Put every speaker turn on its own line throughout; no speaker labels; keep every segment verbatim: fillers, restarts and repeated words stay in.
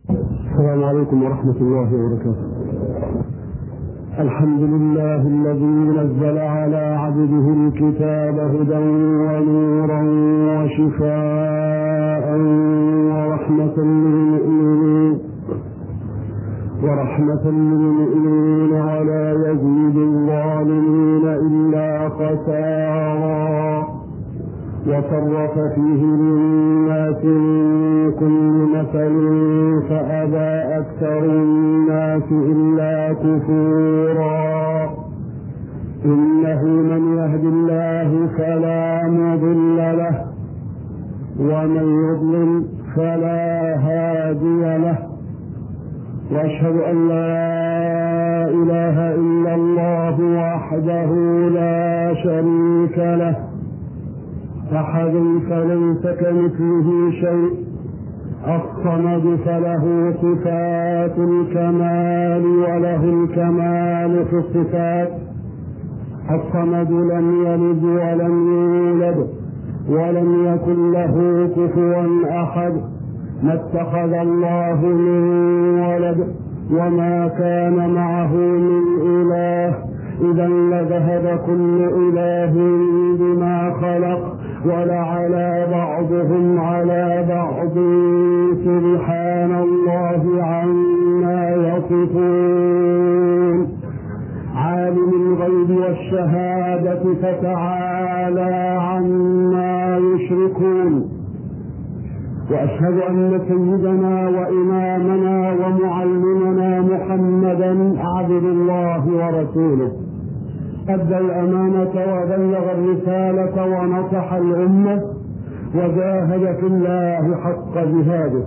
السلام عليكم ورحمة الله وبركاته. الحمد لله الذي نزل على عبده الكتاب هدى ونورا وشفاء ورحمة للمؤمنين ورحمة للمؤمنين ولا يزيد الظالمين إلا خسارا، وصرف فيه للناس من كل مثل فأبى أكثر الناس إلا كفورا. إنه من يهد الله فلا مضل له ومن يضلل فلا هادي له، وأشهد أن لا إله إلا الله وحده لا شريك له أحد فليس كمثله شيء، الصمد فله صفات الكمال وله الكمال في الصفات. الصمد لم يلد ولم يولد ولم يكن له كفوا أحد، ما اتخذ الله من ولد وما كان معه من إله، إذا لذهب كل إله بما خلق ولعلى بعضهم على بعض، سبحان الله عما يصفون. عالم الغيب والشهادة فتعالى عما يشركون. وأشهد أن سيدنا وإمامنا ومعلمنا محمدا عبد الله ورسوله، أدى الأمانة وبلغ الرسالة ونصح الأمة وجاهد في الله حق جهاده.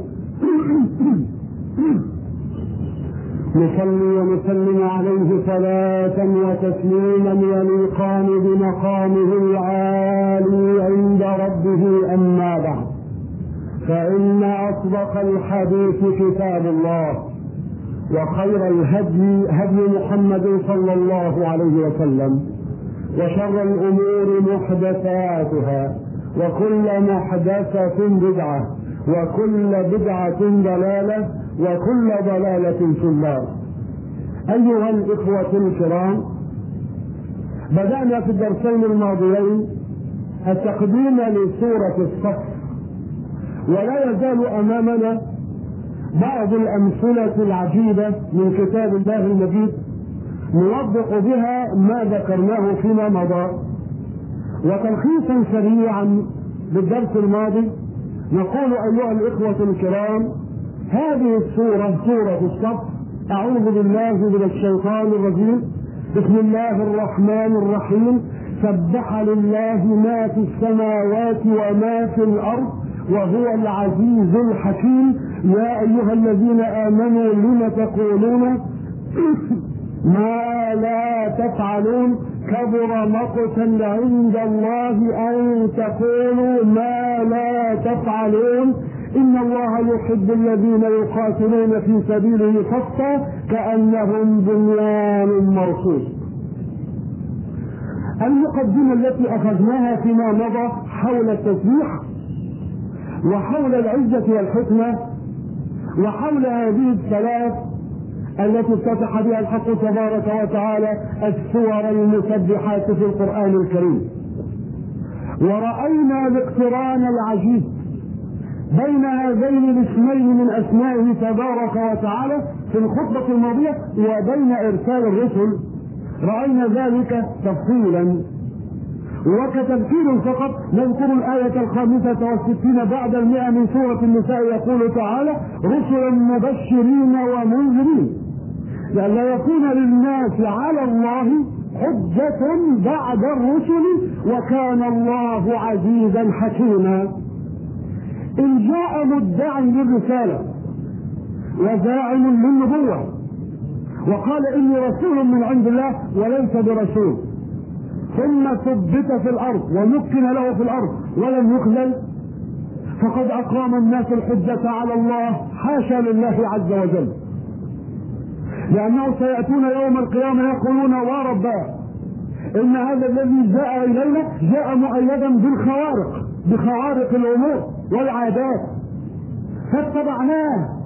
نصلي ونسلم عليه صلاة وتسليما يليقان بمقامه العالي عند ربه، أما بعد، فإن أصدق الحديث كتاب الله، وخير الهدي هدي محمد صلى الله عليه وسلم، وشر الأمور محدثاتها، وكل محدثة بدعة، وكل بدعة ضلالة، وكل ضلالة في النار. أيها الإخوة الكرام، بدأنا في الدرسين الماضيين التقديم لسورة الصف، ولا يزال أمامنا بعض الأمثلة العجيبة من كتاب الله المجيد نوضح بها ما ذكرناه فيما مضى. وتلخيصا سريعا بالدرس الماضي نقول أيها الإخوة الكرام، هذه السورة سورة الصف. أعوذ بالله من الشيطان الرجيم. بسم الله الرحمن الرحيم. سبح لله ما في السماوات وما في الأرض وهو العزيز الحكيم. يا أيها الذين آمنوا لم تقولون ما لا تفعلون، كبر مقتا عند الله أن تقولوا ما لا تفعلون، إن الله يحب الذين يقاتلون في سبيله صفا كأنهم بنيان مرصوص. المقدمة التي أخذناها فيما مضى حول التسبيح وحول العزة والحكمة وحول هذه الثلاث التي افتتح بها الحق تبارك وتعالى السور المسبحات في القرآن الكريم، ورأينا الاقتران العجيب بين هذين الاسمين من أسمائه تبارك وتعالى في الخطبة الماضية وبين إرسال الرسل. رأينا ذلك تفصيلا، وكتذكير فقط نذكر الآية الخامسة والستين بعد المئة من سورة النساء، يقول تعالى: رسلا مبشرين ومنذرين لئلا يكون للناس على الله حجة بعد الرسل وكان الله عزيزا حكيما. إن جاء مدعي للرسالة وزاعم للنبوة وقال إني رسول من عند الله وليس برسول، ثم ثبت في الأرض ومكن له في الأرض ولم يخذل، فقد أقام الناس الحجة على الله، حاشا لله عز وجل، لأنه سيأتون يوم القيامة يقولون: وربنا إن هذا الذي جاء إلينا جاء مؤيدا بالخوارق بخوارق الأمور والعادات فاتبعناه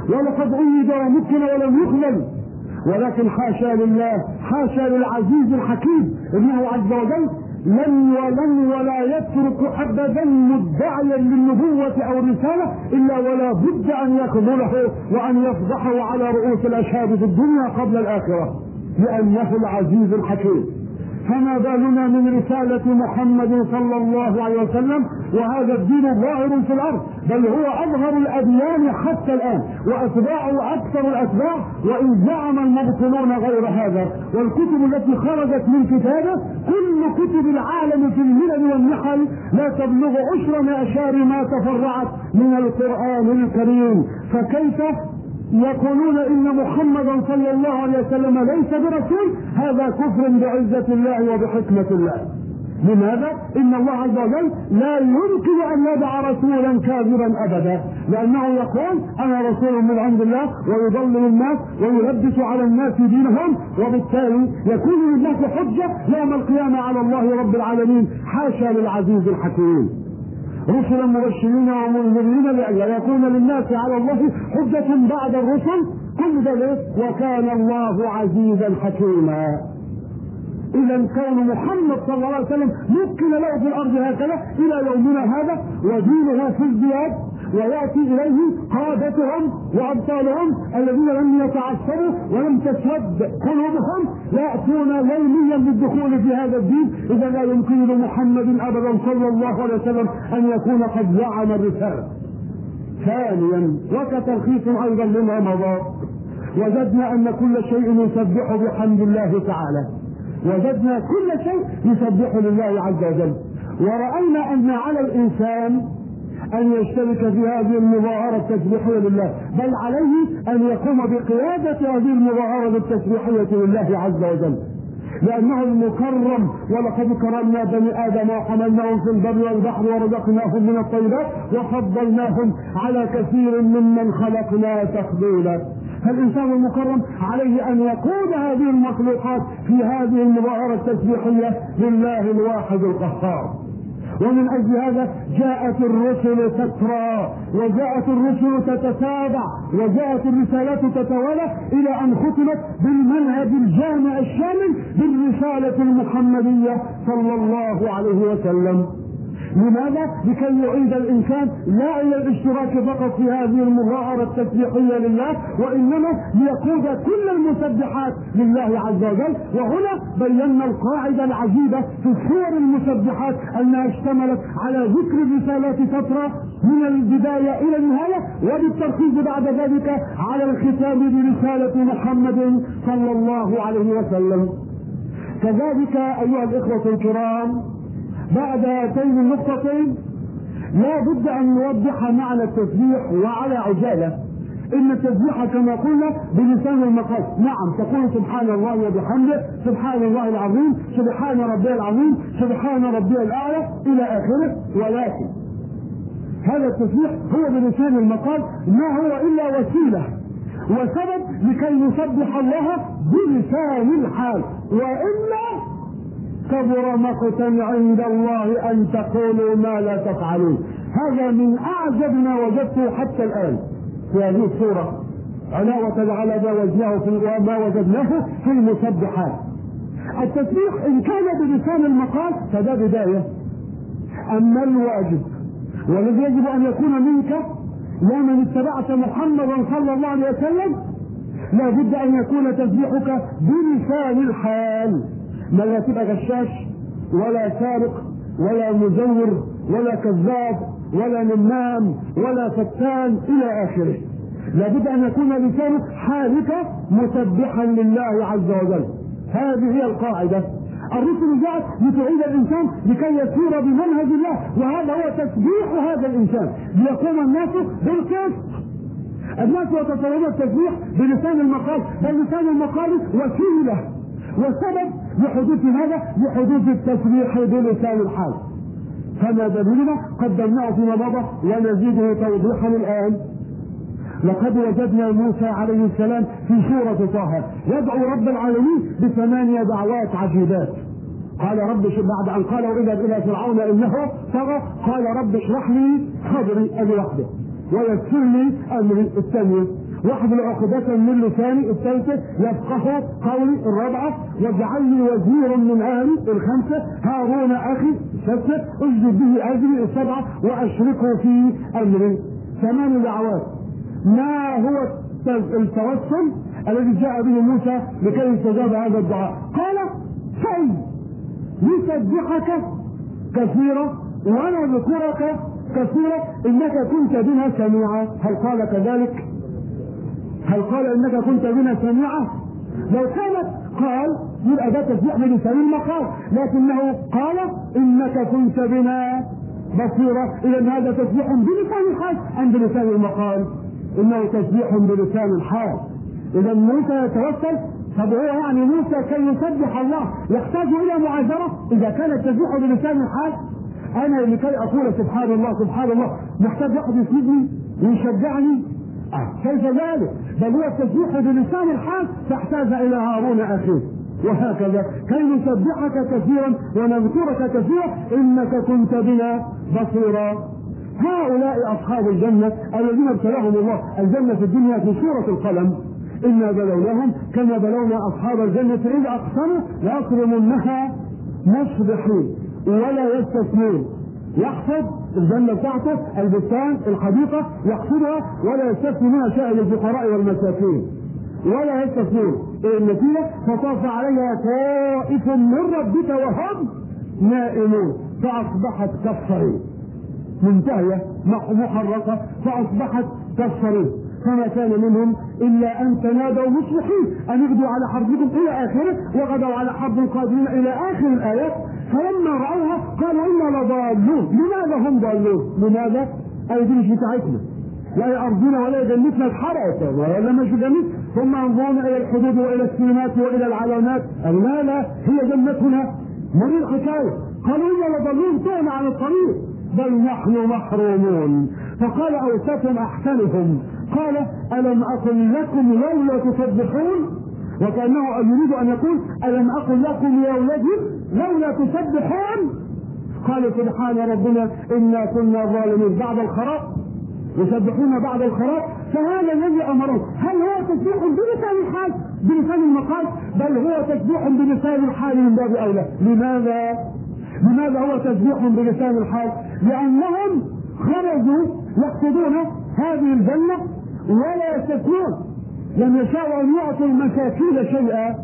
ولقد أيد ومكن ولم يخذل، ولكن حاشا لله، حاشا للعزيز الحكيم انه عز وجل لن ولن ولا يترك ابدا مدعيا للنبوة او الرسالة الا ولا بد ان يخذله وان يفضحه على رؤوس الاشهاد في الدنيا قبل الاخرة، لانه العزيز الحكيم. فما بالنا من رسالة محمد صلى الله عليه وسلم وهذا الدين ظاهر في الارض، بل هو اظهر الاديان حتى الان واتباعه اكثر الاتباع، وان زعم المبطلون غير هذا. والكتب التي خرجت من كتابه كل كتب العالم في الملل والنحل لا تبلغ عشر معشار ما تفرعت من القرآن الكريم، فكيف يقولون ان محمدا صلى الله عليه وسلم ليس برسول؟ هذا كفر بعزة الله وبحكمة الله. لماذا؟ ان الله عز وجل لا يمكن ان يدع رسولا كاذبا ابدا، لانه يقول انا رسول من عند الله ويضلل الناس ويلبس على الناس دينهم، وبالتالي يكون للناس حجة يوم القيامة على الله رب العالمين. حاشا للعزيز الحكيم. رسلا مبشرين ومنذرين لئلا يكون للناس على الله حجة بعد الرسل، كل ذلك وكان الله عزيزا حكيما. إذا كون محمد صلى الله عليه وسلم مكن له في الأرض هكذا إلى يومنا هذا، ودينه في ازدياد، ويأتي إليه قادتهم وأبطالهم الذين لم يتعصبوا ولم تسود قلوبهم يأتون ليليا بالدخول في هذا الدين. إذا لا يمكن لمحمد أبدا صلى الله عليه وسلم أن يكون قد زعم الرسالة. ثانيا وكتلخيص أيضا لما مضى، وجدنا أن كل شيء يسبح بحمد الله تعالى، وجدنا كل شيء يسبح لله عز وجل، ورأينا أن على الإنسان أن يشترك في هذه المظاهرة التسبيحية لله، بل عليه أن يقوم بقيادة هذه المظاهرة التسبيحية لله عز وجل، لأنه المكرم. ولقد كرمنا بني آدم وحملناهم في البر والبحر ورزقناهم من الطيبات وفضلناهم على كثير ممن خلقنا تفضيلا. فالإنسان المكرم عليه أن يقود هذه المخلوقات في هذه المظاهرة التسبيحية لله الواحد القهار. ومن أجل هذا جاءت الرسل تترى، وجاءت الرسل تتتابع، وجاءت الرسالات تتوالى إلى أن ختمت بالمنهج الجامع الشامل بالرسالة المحمدية صلى الله عليه وسلم. لماذا؟ لكي يعيد الإنسان لا إلى الاشتراك فقط في هذه المظاهرة التسبيحية لله، وإنما ليقود كل المسبحات لله عز وجل. وهنا بينا القاعدة العجيبة في الصور المسبحات أنها اشتملت على ذكر الرسالات فترة من البداية إلى النهاية، وبالتركيز بعد ذلك على الختام برسالة محمد صلى الله عليه وسلم. كذلك أيها الإخوة الكرام، بعد هاتين النقطتين لا بد أن نوضح معنى التسبيح وعلى عجالة. إن التسبيح كما قلنا بلسان المقال، نعم تقول سبحان الله وبحمده، سبحان الله العظيم، سبحان ربي العظيم، سبحان ربي الأعلى إلى آخره، ولكن هذا التسبيح هو بلسان المقال ما هو إلا وسيلة وسبب لكي نسبح الله بلسان الحال، وإلا كبر مقتا عند الله أن تقولوا ما لا تفعلون. هذا من أعجب ما وجدته حتى الآن في هذه السورة، علاوة على ما وجدناه في وما وجدناه في المسبحات. التسبيح إن كان بلسان المقال فده بداية، أما الواجب والذي يجب أن يكون منك يا من اتبعت محمدا صلى الله عليه وسلم لا بد أن يكون تسبيحك بلسان الحال، ما لا تبقى غشاش ولا سارق ولا مزور ولا كذاب ولا نمام ولا فتان إلى آخره. لابد أن يكون لسانك حالك مسبحا لله عز وجل. هذه هي القاعدة. الرسل جاءت لتعيد الإنسان لكي يسير بمنهج الله، وهذا هو تسبيح هذا الإنسان ليقوم الناس بالقسط. الناس يتصورون التسبيح بلسان المقال، بل لسان المقال وسيلة وسبب لحدوث هذا لحدوث التسبيح بلسان الحال. فما دليلنا قدمناه فيما مضى ونزيده توضيحا الآن. لقد وجدنا موسى عليه السلام في سورة طه يدعو رب العالمين بثمانية دعوات عجيبات. قال رب بعد أن قال إذا إلى فرعون إنه طغى قال رب اشرح لي صدري الوحده ويسر لي أمري الثانية، واحد عقدة من لساني. الثالثة يفقه قولي. الرابعة واجعل لي وزير من اهلي. الخمسة هارون اخي. السادسة اجد به اجري. السبعة واشركه في امري. ثمان دعوات. ما هو التوسل الذي جاء به موسى لكي يستجاب هذا الدعاء؟ قال كي نسبحك كثيرا ونذكرك كثيرا انك كنت بنا سميعا. هل قال كذلك؟ هل قال انك كنت بنا سميعا؟ لو كانت قال يبقى ده تسبيح بلسان المقال، لكنه قال انك كنت بنا بصيرا. اذا هذا تسبيح بلسان الحال ام بلسان المقال؟ انه تسبيح بلسان الحال. اذا موسى يتوسل. طب هو يعني موسى كي يسبح الله يحتاج الى معاذره؟ اذا كان التسبيح بلسان الحال انا لكي اقول سبحان الله سبحان الله محتاج واحد يسندني ويشجعني؟ أه. كيف ذلك؟ بل هو التسبيح بلسان الحال فاحتاج الى هارون اخيه. وهكذا كي نسبحك كثيرا ونذكرك كثيرا انك كنت بنا بصيرا. هؤلاء اصحاب الجنه الذين ابتلاهم الله الجنه في الدنيا في سوره القلم. انا بلوناهم كما بلونا اصحاب الجنه اذ اقسموا ليصرمنها مصبحين ولا يستثنون. يحفظ الجنه بتاعته البستان الحديقه يحفظها ولا يستثني منها شيئا للفقراء والمساكين ولا يستثنون. النتيجه فطاف عليها طائف من ربك وهم نائمون فاصبحت كالصريم. منتهيه محرقه فاصبحت كالصريم. فما كان منهم الا ان تنادوا مصبحين ان اغدوا على حربكم الى اخره وغدوا على حرب قادمين الى اخر الايات. فلما راوها قالوا انا لضالون. لماذا هم ضالون؟ لماذا؟ اي دي مش بتاعتنا، لا ارضنا ولا جنتنا اتحرقت ولا مش جنت. ثم انظرنا الى الحدود والى السينات والى العلامات. لا لا هي جنتنا. مريض الحكايه. قالوا انا لضالون تهنا عن الطريق بل نحن محرومون. فقال اوسطهم احسنهم قال الم اقل لكم لولا تسبحون؟ وكانه يريد ان يقول الم اقل لكم يا اولادي لولا تسبحون؟ قالوا سبحان ربنا انا كنا ظالمين. بعد الخراب يسبحون بعد الخراب. فهذا الذي امرهم. هل هو تسبيح بلسان الحال بلسان المقال؟ بل هو تسبيح بلسان الحال من باب اولى. لماذا؟ لماذا هو تسبيح بلسان الحال؟ لانهم خرجوا يقصدون هذه الجنه ولا يستثنون. لم يشاءوا ان يعطوا المساكين شيئا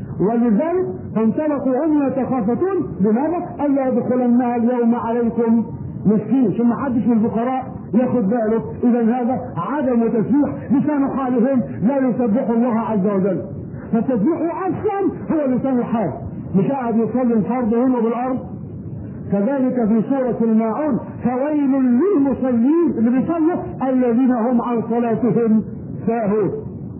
ولذلك فانطلقوا هم يتخافتون. لماذا؟ الا يدخلنها اليوم عليكم مسكين. ثم حدش من الفقراء ياخد باله. اذا هذا عدم تسبيح. لسان حالهم لا يسبح الله عز وجل. فالتسبيح اصلا هو لسان الحال. مش قاعد يصلي الفرض هنا بالارض. كذلك في سورة الماعون فويل للمصلين اللي بيصلوا الذين هم عن صلاتهم ساهون.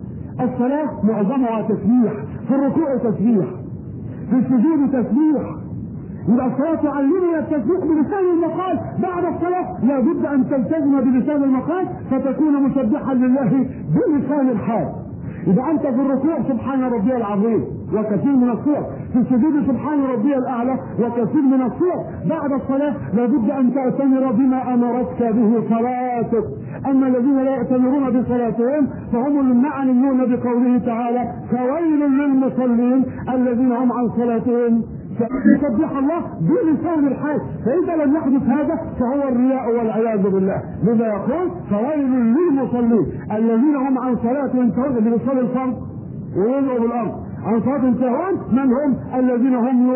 الصلاة معظمها تسبيح. في الركوع تسبيح، في السجود تسبيح. يبقى الصلاة تعلمنا التسبيح بلسان المقال. بعد الصلاة لابد ان تلتزم بلسان المقال فتكون مسبحا لله بلسان الحال. إذا أنت في الركوع سبحان ربي العظيم وكثير من الصور، في السجود سبحان ربي الأعلى وكثير من الصور. بعد الصلاة لابد أن تأتمر بما أمرتك به صلاتك. أما الذين لا يأتمرون بصلاتهم فهم المعنيون بقوله تعالى فويل للمصلين الذين هم عن صلاتهم يسبح الله بلسان الحال. فإذا لم يحدث هذا فهو الرياء والعياذ بالله. لذا يقول فويل للمصلين الذين هم عن صلاتهم سهون. اللي بيصلي الفرض ويدعوا بالأرض عن صلاتهم سهون من هم؟ الذين هم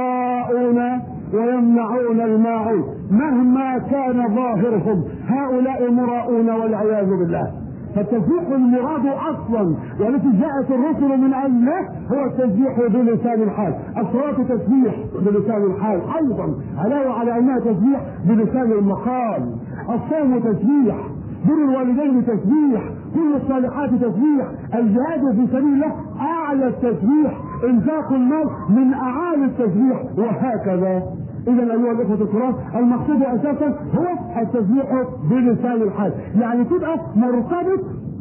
يراءون ويمنعون الماعون مهما كان ظاهرهم. هؤلاء مراءون والعياذ بالله. فالتسبيح المراد اصلا والتي جاءت الرسل من اجله هو التسبيح بلسان الحال. الصلاه تسبيح بلسان الحال ايضا علاوه على انها تسبيح بلسان المقال. الصوم تسبيح، بر الوالدين تسبيح، كل الصالحات تسبيح. الجهاد في سبيل الله اعلى التسبيح، انفاق المال من اعالي التسبيح وهكذا. اذا ايها الاخوه الكرام المقصود اساسا هو التسبيح بلسان الحال. يعني تبقى مرتبط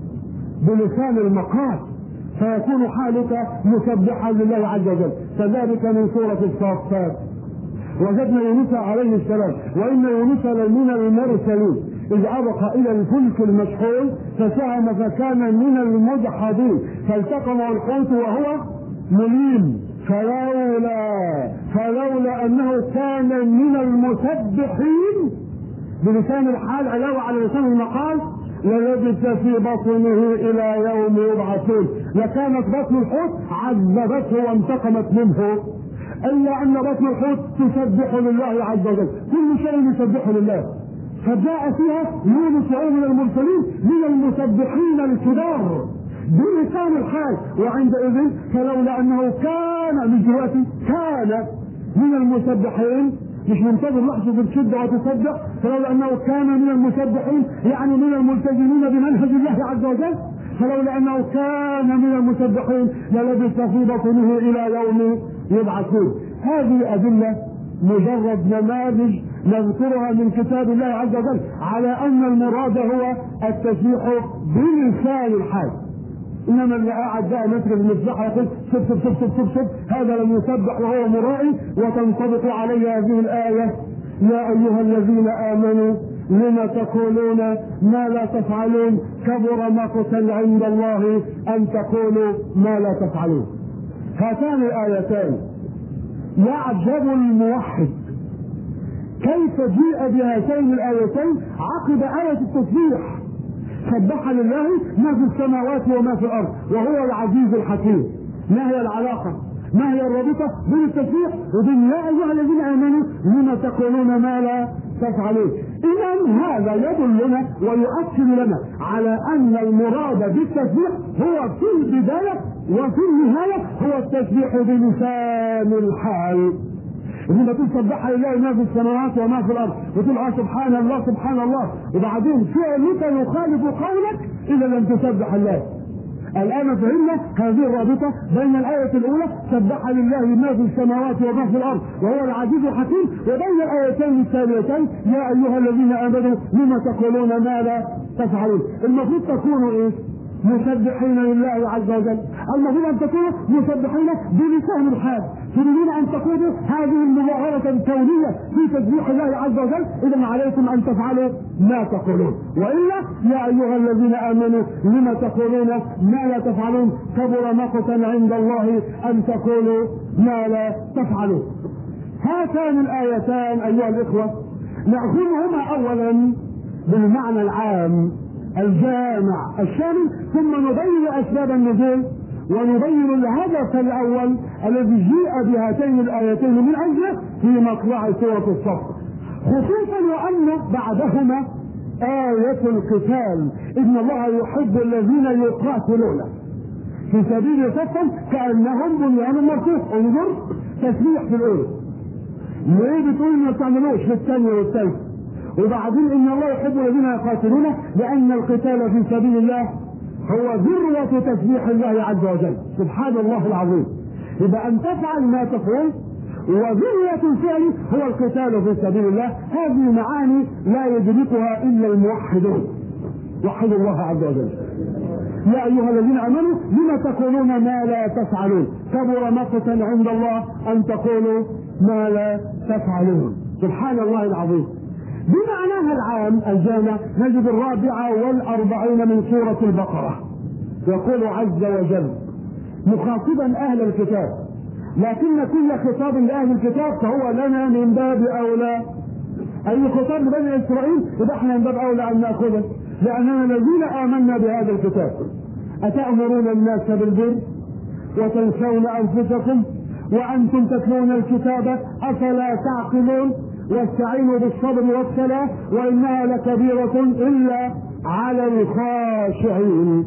بلسان المقال فيكون حالك مسبحا لله عز وجل. كذلك من سوره الصافات وجدنا يونس عليه السلام وان يونس لمن المرسلين إذ أبق إلى الفلك المشحون فسهم فكان من المدحضين فالتقمه الحوت وهو مليم فلولا فلولا أنه كان من المسبحين بلسان الحال علاوة على لسان المقال للبث في بطنه إلى يوم يبعثون، لكانت بطن الحوت عذبته وانتقمت منه، إلا أن بطن الحوت تسبح لله عز وجل، كل شيء يسبح لله، فجاء فيها يونس من المرسلين من المسبحين الكبار بلسان الحال، وعندئذ فلولا أنه كان من جهته كان من المسبحين، مش منتظر لحظة الشدة وتسبح، فلولا أنه كان من المسبحين يعني من الملتزمين بمنهج الله عز وجل، فلولا أنه كان من المسبحين للبث في بطنه إلى يوم يبعثون. هذه أدلة مجرد نماذج نذكرها من كتاب الله عز وجل على أن المراد هو التسبيح بلسان الحال. انما اللي قاعد بقى ماسك المصباح يقول سب سب سب سب سب سب هذا لم يسبح وهو مرائي، وتنطبق عليه هذه الايه: يا ايها الذين امنوا لم تقولون ما لا تفعلون كبر مقتا عند الله ان تقولوا ما لا تفعلون. هاتان الايتان يعجب الموحد كيف جيء بهاتين الايتين عقب ايه التسبيح: سبح لله ما في السماوات وما في الارض وهو العزيز الحكيم. ما هي العلاقه؟ ما هي الرابطه بين التسبيح وبين يا ايها الذين امنوا لما تقولون ما لا تفعلون؟ اذا هذا يدلنا ويؤكد لنا على ان المراد بالتسبيح هو في البدايه وفي النهايه هو التسبيح بلسان الحال. إذا تسبح لله ما في السماوات وما في الأرض وتقول آه سبحان الله سبحان الله، وبعدين فعلك يخالف قولك إذا لم تسبح الله. الآن فهمنا هذه الرابطة بين الآية الأولى سبح لله ما في السماوات وما في الأرض وهو العزيز الحكيم، وبين الآيتين الثانيتين يا أيها الذين آمنوا لما تقولون ما لا تفعلون. المفروض تكونوا إيه؟ مسبحين لله عز وجل، المفروض ان تكونوا مسبحين بلسان الحال، تريدون ان تقودوا هذه المظاهرة الكونية في تسبيح الله عز وجل، اذا عليكم ان تفعلوا ما تقولون، والا يا ايها الذين امنوا لما تقولون ما لا تفعلون كبر مقتا عند الله ان تقولوا ما لا تفعلون. هاتان الايتان ايها الاخوة نأخذهما اولا بالمعنى العام الجامع الشامل، ثم نبين اسباب النزول ونبين الهدف الاول الذي جيء بهاتين الايتين من اجله في مطلع سورة الصف، خصوصا وان بعدهما آية القتال: ان الله يحب الذين يقاتلون في سبيل صفا كانهم بنيان مرصوص. انظر تسبيح في الاولى، ليه بتقول ما تعملوش في الثانية والثالثة؟ وبعدين ان الله يحب الذين يقاتلون لان القتال في سبيل الله هو ذروة تسبيح الله عز وجل، سبحان الله العظيم. يبقى ان تفعل ما تفعل وذروة الفعل هو القتال في سبيل الله. هذه معاني لا يدركها الا الموحدون، وحدوا الله عز وجل. يا ايها الذين امنوا لما تقولون ما لا تفعلون كبر مقتا عند الله ان تقولوا ما لا تفعلون، سبحان الله العظيم. بمعناها العام الجامع نجد الرابعة والأربعين من سورة البقرة يقول عز وجل مخاطبا أهل الكتاب، لكن كل خطاب لأهل الكتاب فهو لنا من باب أولى. أي خطاب لبني إسرائيل يبقى احنا من باب أولى أن نأخذه، لأننا الذين آمنا بهذا الكتاب. أتأمرون الناس بالبر وتنسون أنفسكم وأنتم تتلون الكتاب أفلا تعقلون واستعينوا بالصبر والصلاة وإنها لكبيرة إلا على الخاشعين.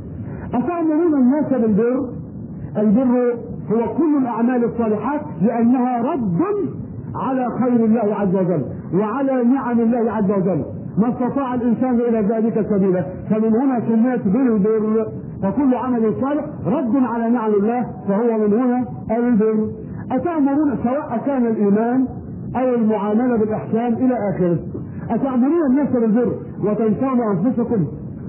أتأمرون الناس بالبر، البر هو كل الأعمال الصالحات لأنها رد على خير الله عز وجل وعلى نعم الله عز وجل، ما استطاع الإنسان إلى ذلك سبيلا، فمن هنا سميت بالبر، وكل عمل صالح رد على نعم الله فهو من هنا البر. أتأمرون سواء كان الإيمان أو المعاملة بالإحسان إلى آخره. أتعملون الناس بالبر وتنسون أنفسكم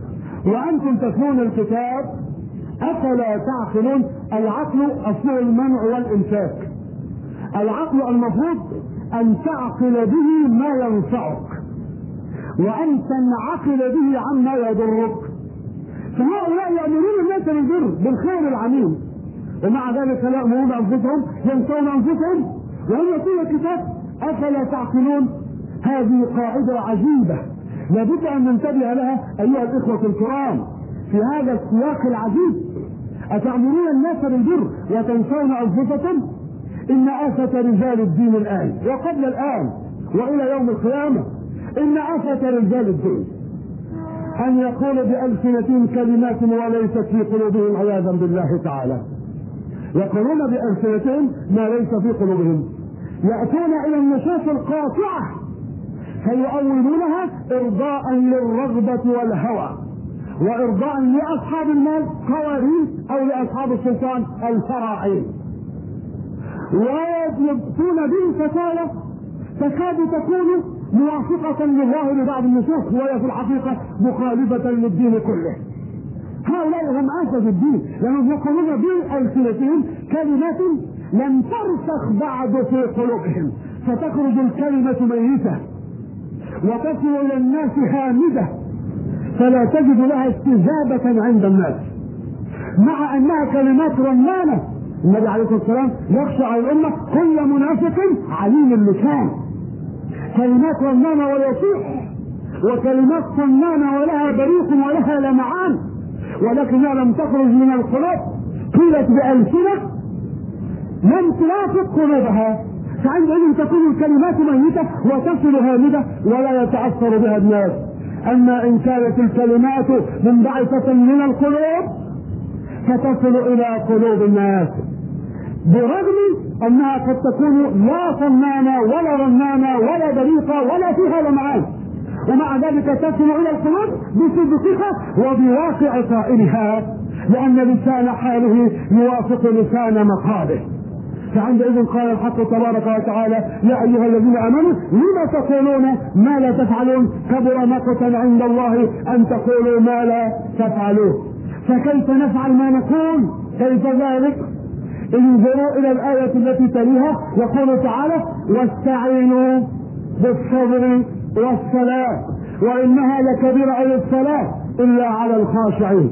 وأنتم تتلون الكتاب أفلا تعقلون. العقل أصله المنع والإمساك. العقل المفروض أن تعقل به ما ينفعك، وأن تنعقل به عما يضرك. فهؤلاء يأمرون الناس بالبر بالخير العميم، ومع ذلك لا يأمرون أنفسهم، ينسون أنفسهم وهم يقول الكتاب أفلا تعقلون. هذه قاعدة عجيبة لابد أن ننتبه لها أيها الإخوة الكرام في هذا السياق العجيب. أتأمرون الناس بالبر وتنسون أنفسكم؟ إن آفة رجال الدين الآن وقبل الآن وإلى يوم القيامة، إن آفة رجال الدين أن يقول بألسنتهم كلمات وليست في قلوبهم عياذا بالله تعالى. يقولون بألسنتهم ما ليس في قلوبهم، يأتون إلى النصوص القاطعة فيؤولونها إرضاء للرغبة والهوى، وإرضاء لأصحاب المال قوارير أو لأصحاب السلطان الفراعين، ويبتون به فتاوى تكاد تكون موافقة لظاهر بعض النصوص وهي في الحقيقة مخالفة للدين كله. هؤلاء هم آفة الدين، لأنهم يقولون بألسنتهم كلمات لم ترسخ بعد في قلوبهم، فتخرج الكلمة ميتة وتصل إلى الناس هامدة فلا تجد لها استجابة عند الناس، مع أنها كلمات رنانة. النبي عليه الصلاة والسلام يخشى على الأمة كل منافق عليم اللسان، كلمات رنانة ويصيح، وكلمات صنانة ولها بريق ولها لمعان، ولكنها لم تخرج من القلوب، قيلت بألسنة لم توافق قلوبها، فعندئذ تكون الكلمات ميتة وتصل هامدة ولا يتأثر بها الناس. أما إن كانت الكلمات منبعثة من القلوب فتصل إلى قلوب الناس، برغم أنها قد تكون لا صنانة ولا رنانة ولا بريقة ولا فيها لمعان، ومع ذلك تصل إلى القلوب بصدقها وبواقع قائلها، لأن لسان حاله يوافق لسان مقاله. فعندئذ قال الحق تبارك وتعالى يا أيها الذين آمنوا لما تقولون ما لا تفعلون كبر مقتا عند الله أن تقولوا ما لا تفعلون. فكيف نفعل ما نقول؟ كيف ذلك؟ انظروا إلى الآية التي تليها يقول تعالى واستعينوا بالصبر والصلاة وإنها لكبيرة أي الصلاة إلا على الخاشعين.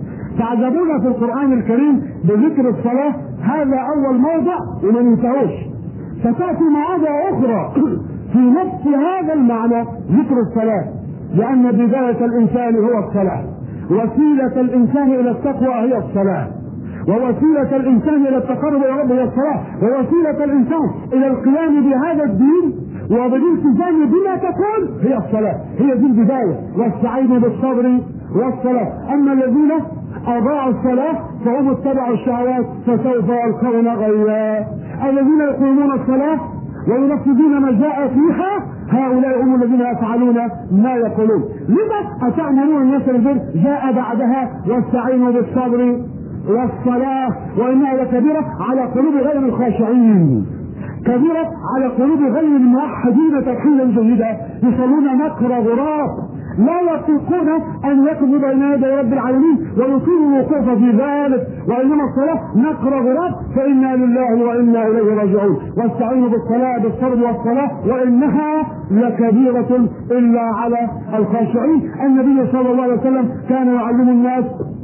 تعجبون في القرآن الكريم بذكر الصلاة، هذا أول موضع وما ننساهوش، فتأتي مواضع أخرى في نفس هذا المعنى ذكر الصلاة، لأن بداية الإنسان هو الصلاة، وسيلة الإنسان إلى التقوى هي الصلاة، ووسيلة الإنسان إلى التقرب إلى ربه هي الصلاة، ووسيلة الإنسان إلى القيام بهذا الدين وبالالتزام بما تكون هي الصلاة، هي دي البداية. واستعينوا بالصبر والصلاة. أما الذين أضاعوا الصلاة فهم اتبعوا الشهوات فسوف يلقون غيا. الذين يقيمون الصلاة وينفذون ما جاء فيها هؤلاء هم الذين يفعلون ما يقولون. لما أتأمرون الناس بالبر؟ جاء بعدها واستعينوا بالصبر والصلاة وإنها لكبيرة على قلوب غير الخاشعين، كبيرة على قلوب غير الموحدين توحيدا جيدا، يصلون مكر غراب لا يطيقون أن يقفوا بين يدي رب العالمين ويطيلوا الوقوف في ذلك، وإنما الصلاة مكر غراب فإنا لله وإنا إليه راجعون. واستعينوا بالصلاة بالصبر والصلاة وإنها لكبيرة إلا على الخاشعين. النبي صلى الله عليه وسلم كان يعلم الناس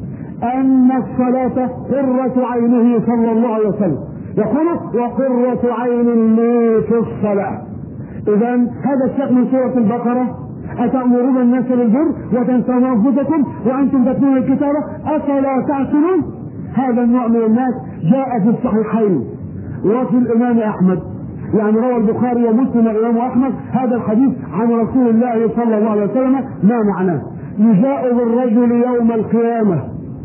أن الصلاة قرة عينه صلى الله عليه وسلم، يقول وقرة عين لي في الصلاة. إذا هذا الشيء من سورة البقرة أتأمرون الناس بالبر وتنسون أنفسكم وأنتم تتلون الكتاب أفلا تعقلون. هذا النوع من الناس جاء في الصحيحين وفي الإمام أحمد، يعني روى البخاري ومسلم والإمام أحمد هذا الحديث عن رسول الله صلى الله عليه وسلم. ما معناه؟ يجاء بالرجل يوم القيامة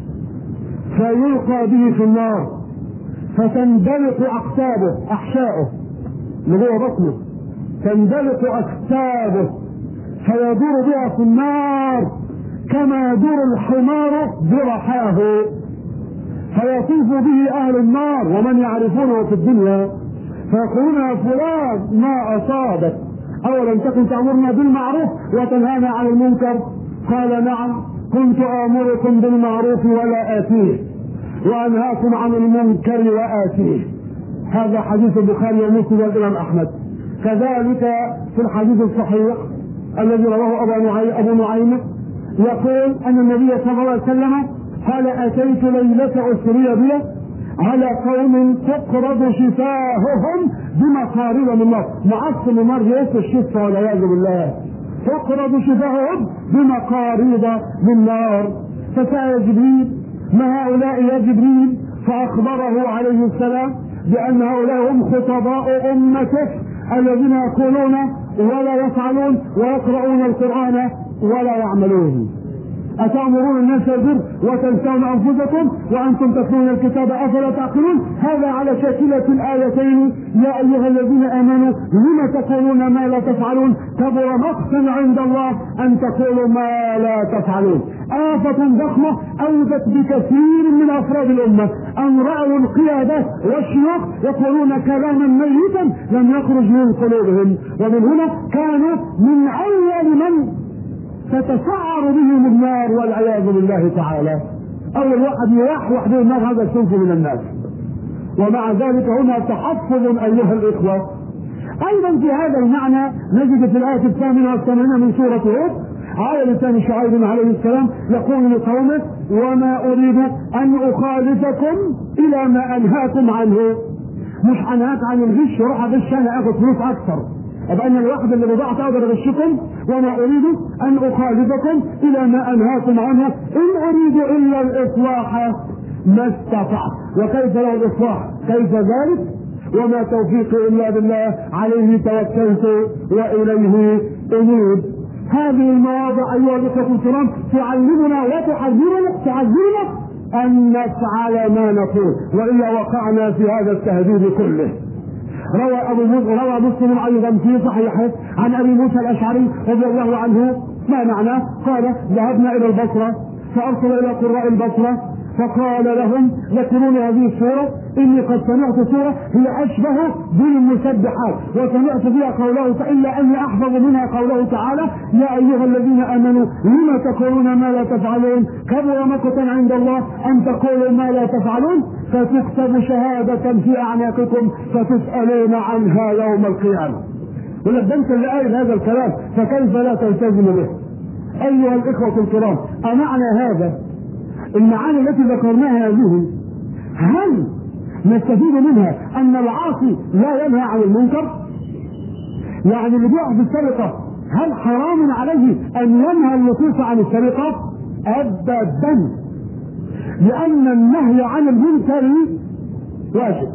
فيلقى به في النار فتندلق أقتابه أحشاؤه اللي هو بطنه، تندلق أقتابه فيدور بها في النار كما يدور الحمار برحاه، فيطوف به أهل النار ومن يعرفونه في الدنيا فيقولون يا فلان ما أصابك أولم تكن تأمرنا بالمعروف وتنهانا عن المنكر؟ قال نعم كنت آمركم بالمعروف ولا آتيه وأنهاكم عن المنكر وآتيه. هذا حديث البخاري ومسلم والإمام أحمد. كذلك في الحديث الصحيح الذي رواه أبو نعيم يقول أن النبي صلى الله عليه وسلم قال: أتيت ليلة أسري بي على قوم تقرض شفاههم بمقارب من نار. معصم النار يأس الشفة والعياذ بالله. تقرض شفاههم بمقارب من نار. فسأل جبريل: ما هؤلاء يا جبريل؟ فأخبره عليه السلام بأن هؤلاء هم خطباء أمتك الذين يقولون ولا يفعلون ويقرؤون القرآن ولا يعملون. أتأمرون الناس بالبر وتنسون أنفسكم وأنتم تتلون الكتاب أفلا تعقلون. هذا على شاكلة الآيتين: يا أيها الذين آمنوا لم تقولون ما لا تفعلون كبر مقتا عند الله أن تقولوا ما لا تفعلون. آفة ضخمة أوجت بكثير من أفراد الأمة أن رأوا القيادة والشيوخ يقولون كلاما ميتا لم يخرج من قلوبهم، ومن هنا كانوا من أول من تتسعر بهم النار والعياذ بالله تعالى. اول واحد يوحوح به النار هذا الصنف من الناس. ومع ذلك هنا تحفظ ايها الاخوه. ايضا في هذا المعنى نجد في الايه الثامنه والثمانين من سوره هود آية لسان شعيب عليه السلام يقول لقومه: وما اريد ان اخالفكم الى ما انهاكم عنه. مش انهاك عن الغش وراح اغش انا اخذ فلوس اكثر، أبقى أن الواحد اللي بضاعت أقدر أغشكم. وما أريد أن أخالفكم إلى ما أنهاكم عنه إن أريد إلا الإصلاح ما استطعت. وكيف له الإصلاح؟ كيف ذلك؟ وما توفيقي إلا بالله عليه توكلت وإليه أنيب. هذه المواضع أيها الأخوة الكرام تعلمنا وتحذرنا تحذرنا أن نفعل ما نقول، وإلا وقعنا في هذا التهديد كله. روى أبو روى مسلم أيضا في صحيحه عن أبي موسى الأشعري رضي الله عنه ما معناه؟ قال: ذهبنا إلى البصرة فأرسل إلى قراء البصرة فقال لهم: ذكرون هذه السورة إني قد سمعت سورة هي أشبه بالمسبحات وسمعت فيها قوله إلا أني أحفظ منها قوله تعالى: يا أيها الذين آمنوا لم تقولون ما لا تفعلون كبر مقتا عند الله أن تقولوا ما لا تفعلون فتكتب شهادة في أعناقكم فتسألون عنها يوم القيامة. ولد أنت اللي قايل هذا الكلام فكيف لا تلتزم به؟ أيها الإخوة الكرام، أمعنى هذا المعاني التي ذكرناها هذه هل نستفيد منها أن العاصي لا ينهى عن المنكر؟ يعني اللي بيقع في السرقة هل حرام عليه أن ينهى اللصوص عن السرقة؟ أبدا، لأن النهي عن المنكر واجب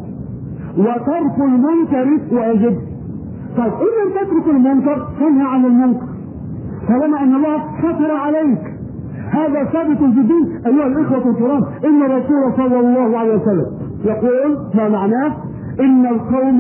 وترك المنكر واجب. طيب إن لم تترك المنكر تنهى عن المنكر طالما أن الله ستر عليك. هذا ثابت في الدين أيها الإخوة الكرام. إن الرسول صلى الله عليه وسلم يقول ما معناه: إن القوم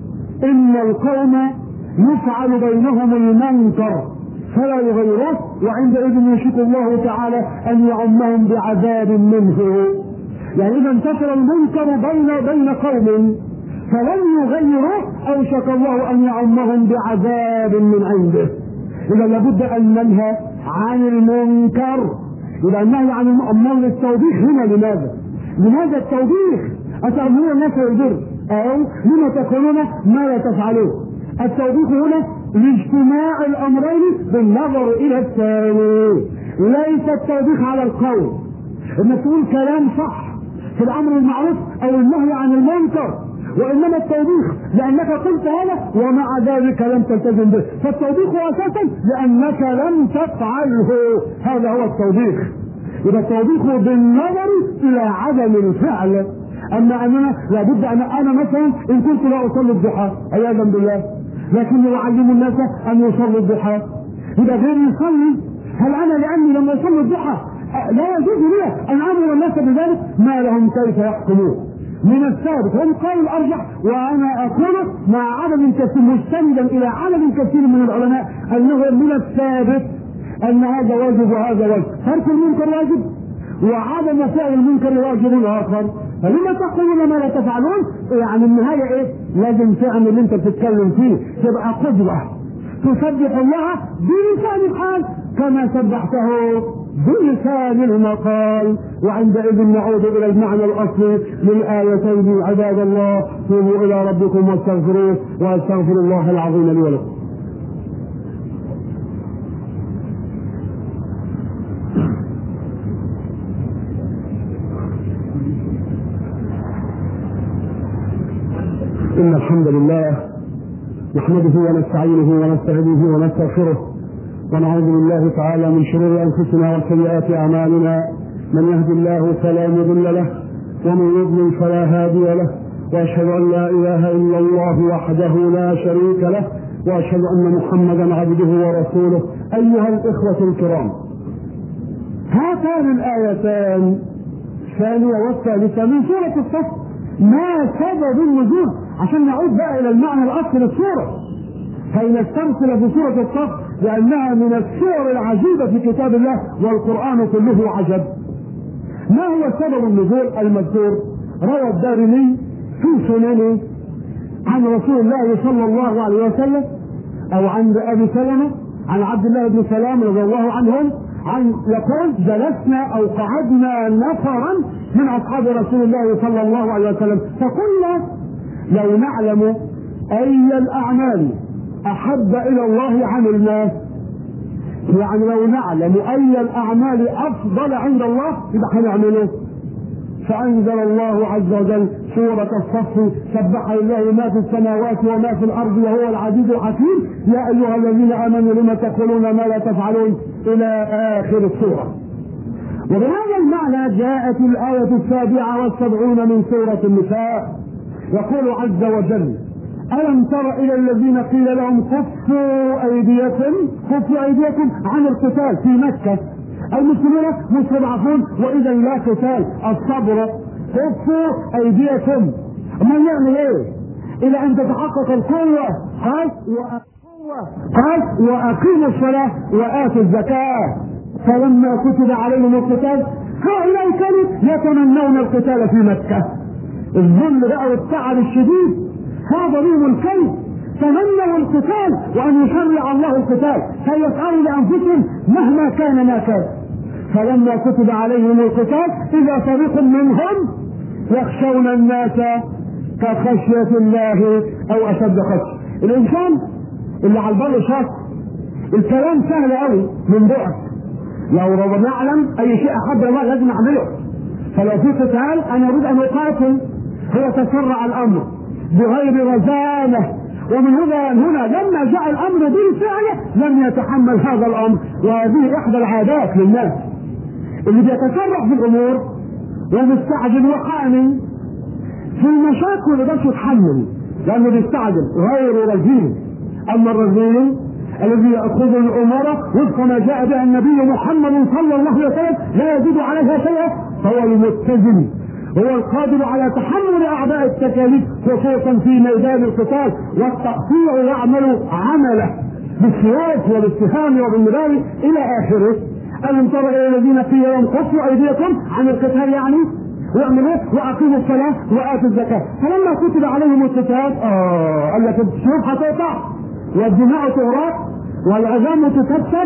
إن القوم يفعل بينهم المنكر فلا يغيروه وعندئذ يشك الله تعالى أن يعمهم بعذاب منه. يعني إذا انتشر المنكر بين بين قوم فلن يغيروه أوشك الله أن يعمهم بعذاب من عنده. إذا لابد أن ننهى عن المنكر. إذا النهي عن المنكر للتوبيخ هنا لماذا؟ لماذا التوبيخ؟ أتأمرون الناس بالبر أو لما تقولون ما لا تفعلون. التوبيخ هنا لاجتماع الأمرين بالنظر إلى الثاني، ليس التوبيخ على القول إنك تقول كلام صح في الأمر المعروف أو النهي عن المنكر، وإنما التوبيخ لأنك قلت هذا ومع ذلك لم تلتزم به، فالتوبيخ أساسا لأنك لم تفعله. هذا هو التوبيخ. إذا التوبيخ بالنظر إلى عدم الفعل. أما أننا لابد أن أنا مثلا إن كنت لا أصلي الضحى عياذا بالله لكني أعلم الناس أن يصلوا الضحى، إذا غير يصلي هل أنا لأني لما أصلي الضحى لا يجوز لي أن أمر الناس بذلك؟ ما لهم كيف يحكمون. من الثابت هم قال الأرجح وأنا أقول مع عدد كثير مستندا إلى عدد كثير من العلماء أنه من الثابت أن هذا واجب وهذا واجب. ترك المنكر واجب وعدم فعل المنكر واجب آخر. فلما تقولون ما لا تفعلون؟ يعني النهاية إيه؟ لازم تعمل اللي أنت بتتكلم فيه، تبقى قدوة تسبح الله بلسان الحال كما سبحته بلسان المقال. وعندئذ نعود إلى المعنى الأصلي للآيتين: عباد الله توبوا إلى ربكم واستغفروه واستغفر الله العظيم لي ولكم. إن الحمد لله نحمده ونستعينه ونستهديه ونستغفره ونعوذ بالله تعالى من شرور أنفسنا وسيئات أعمالنا. من يهد الله فلا مضل له ومن يضلل فلا هادي له، وأشهد أن لا إله إلا الله وحده لا شريك له، وأشهد أن محمدا عبده ورسوله. أيها الإخوة الكرام، هاتان الآيتان الثانية والثالثة من سورة الصف ما سبب النزول، عشان نعود بقى إلى المعنى الأصلي للسورة. فلنستمثل في سورة الصف لأنها من السور العجيبة في كتاب الله، والقرآن كله عجب. ما هو سبب النزول المذكور؟ روى الدارمي في سننه عن رسول الله صلى الله عليه وسلم أو عن أبي سلمة عن عبد الله بن سلام رضي الله عنهم عن يقول: جلسنا أو قعدنا نفرا من أصحاب رسول الله صلى الله عليه وسلم فقلنا: لو نعلم أي الأعمال أحب إلى الله عملنا. يعني لو نعلم أي الأعمال أفضل عند الله يبقى هنعمله. فأنزل الله عز وجل سورة الصف: سبح لله ما في السماوات وما في الأرض وهو العزيز الحكيم، يا أيها الذين آمنوا لم تقولون ما لا تفعلون، إلى آخر السورة. وبهذا المعنى جاءت الآية السابعة والسبعون من سورة النساء، يقول عز وجل: ألم تر إلى الذين قيل لهم كفوا أيديكم كفوا أيديكم عن القتال في مكة، المسلمون مستضعفون وإذا لا قتال، الصبر، كفوا أيديكم. ما يعني إيه؟ إلى أن تتحقق القوة. قال وأقوى قال وأقيموا الصلاة وآتوا الزكاة. فلما كتب عليهم القتال هؤلاء كانوا يتمنون القتال في مكة. الذل بقى والتعب الشديد هذا بهم الكيد، تمنوا القتال وأن يشرع الله القتال فيفعلوا لأنفسهم مهما كان ما كان. فلما كتب عليهم القتال إذا فريق منهم يخشون الناس كخشية الله أو أشد خشية. الإنسان اللي على البر شاط الكلام سهل قوي من بعد، لو نعلم أي شيء أحب الله لازم نعمله. فلو في قتال أنا أريد أن أقاتل، هو تسرع الأمر بغير رزانة. ومن هنا هنا لما جاء الأمر بالفعل لم يتحمل هذا الأمر. وهذه إحدى العادات للناس اللي بيتسرع في الأمور ومستعجل وحامل في المشاكل اللي بس يتحمل لأنه بيستعجل غير رزين. أما الرزين الذي يأخذ الأمور وفق ما جاء به النبي محمد صلى الله عليه وسلم لا يزيد عليها شيئا فهو المتزن، هو القادر على تحمل أعباء التكاليف خصوصا في ميدان القتال والتقطيع، يعمل عمله بالسيوف وبالسهام وبالنبال إلى آخره. ألم تر إلى الذين قيل لهم كفوا أيديكم عن القتال يعني واعملوا وأقيموا الصلاة وآتوا الزكاة. فلما كتب عليهم القتال آه قال لك السيوف هتقطع والدماء تغرق والعظام تكسر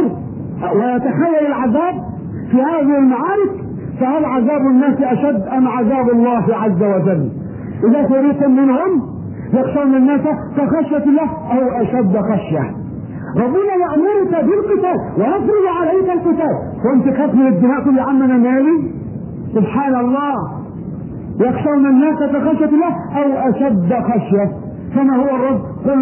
ويتخيل العذاب في هذه المعارك. فهل عذاب الناس أشد أم عذاب الله عز وجل؟ إذا فريق منهم يخشون الناس كخشية الله أو أشد خشية. ربنا يأمرك بالقتال ويفرض عليك القتال وانت خاف من الدماء كل عمنا مالي. سبحان الله، يخشون الناس كخشية الله أو أشد خشية. كما هو الرب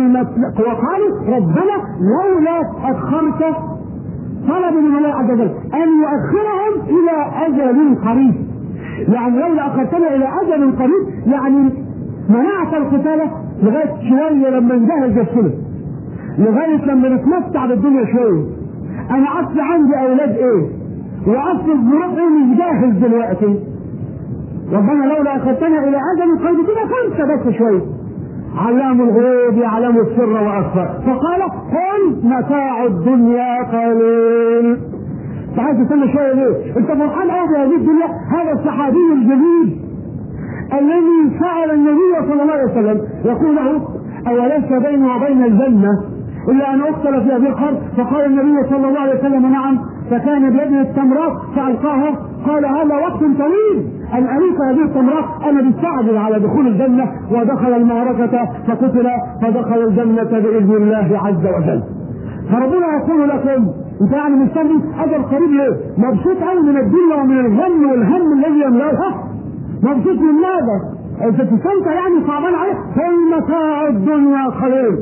وقالوا ربنا لولا أخرت، طلب من الله عز وجل أن يؤخرهم إلى أجل قريب. يعني لولا أخرتنا إلى أجل قريب يعني منعت القتال لغاية شوية لما نجهز السنة، لغاية لما نتمتع بالدنيا شوية. أنا أصل عندي أولاد إيه وأصل الظروف إيه مش جاهز دلوقتي. ربنا لولا أخرتنا إلى أجل قريب كده خمسة بس شوية. علام الغيب يعلم السر وأخفى، فقال قل متاع الدنيا قليل. تعال تستنى شويه ليه؟ انت فرحان قوي بهذه الدنيا. هذا الصحابي الجليل الذي سأل النبي صلى الله عليه وسلم يقول له: أوليس بيني وبين الجنة إلا أن أقتل في هذه الحرب؟ فقال النبي صلى الله عليه وسلم: نعم. فكان بيده التمرات فألقاها، قال: هذا وقت طويل أن أليق هذه التمرات، أنا مستعجل على دخول الجنة. ودخل المعركة فقتل فدخل الجنة بإذن الله عز وجل. فربنا يقول لكم انت يعني مستني اجل قريب ليه؟ مبسوط قوي من الدنيا ومن الغم والهم الذي يملأها؟ مبسوط من ماذا؟ تستمتع يعني صعبان عليك. قل متاع الدنيا خير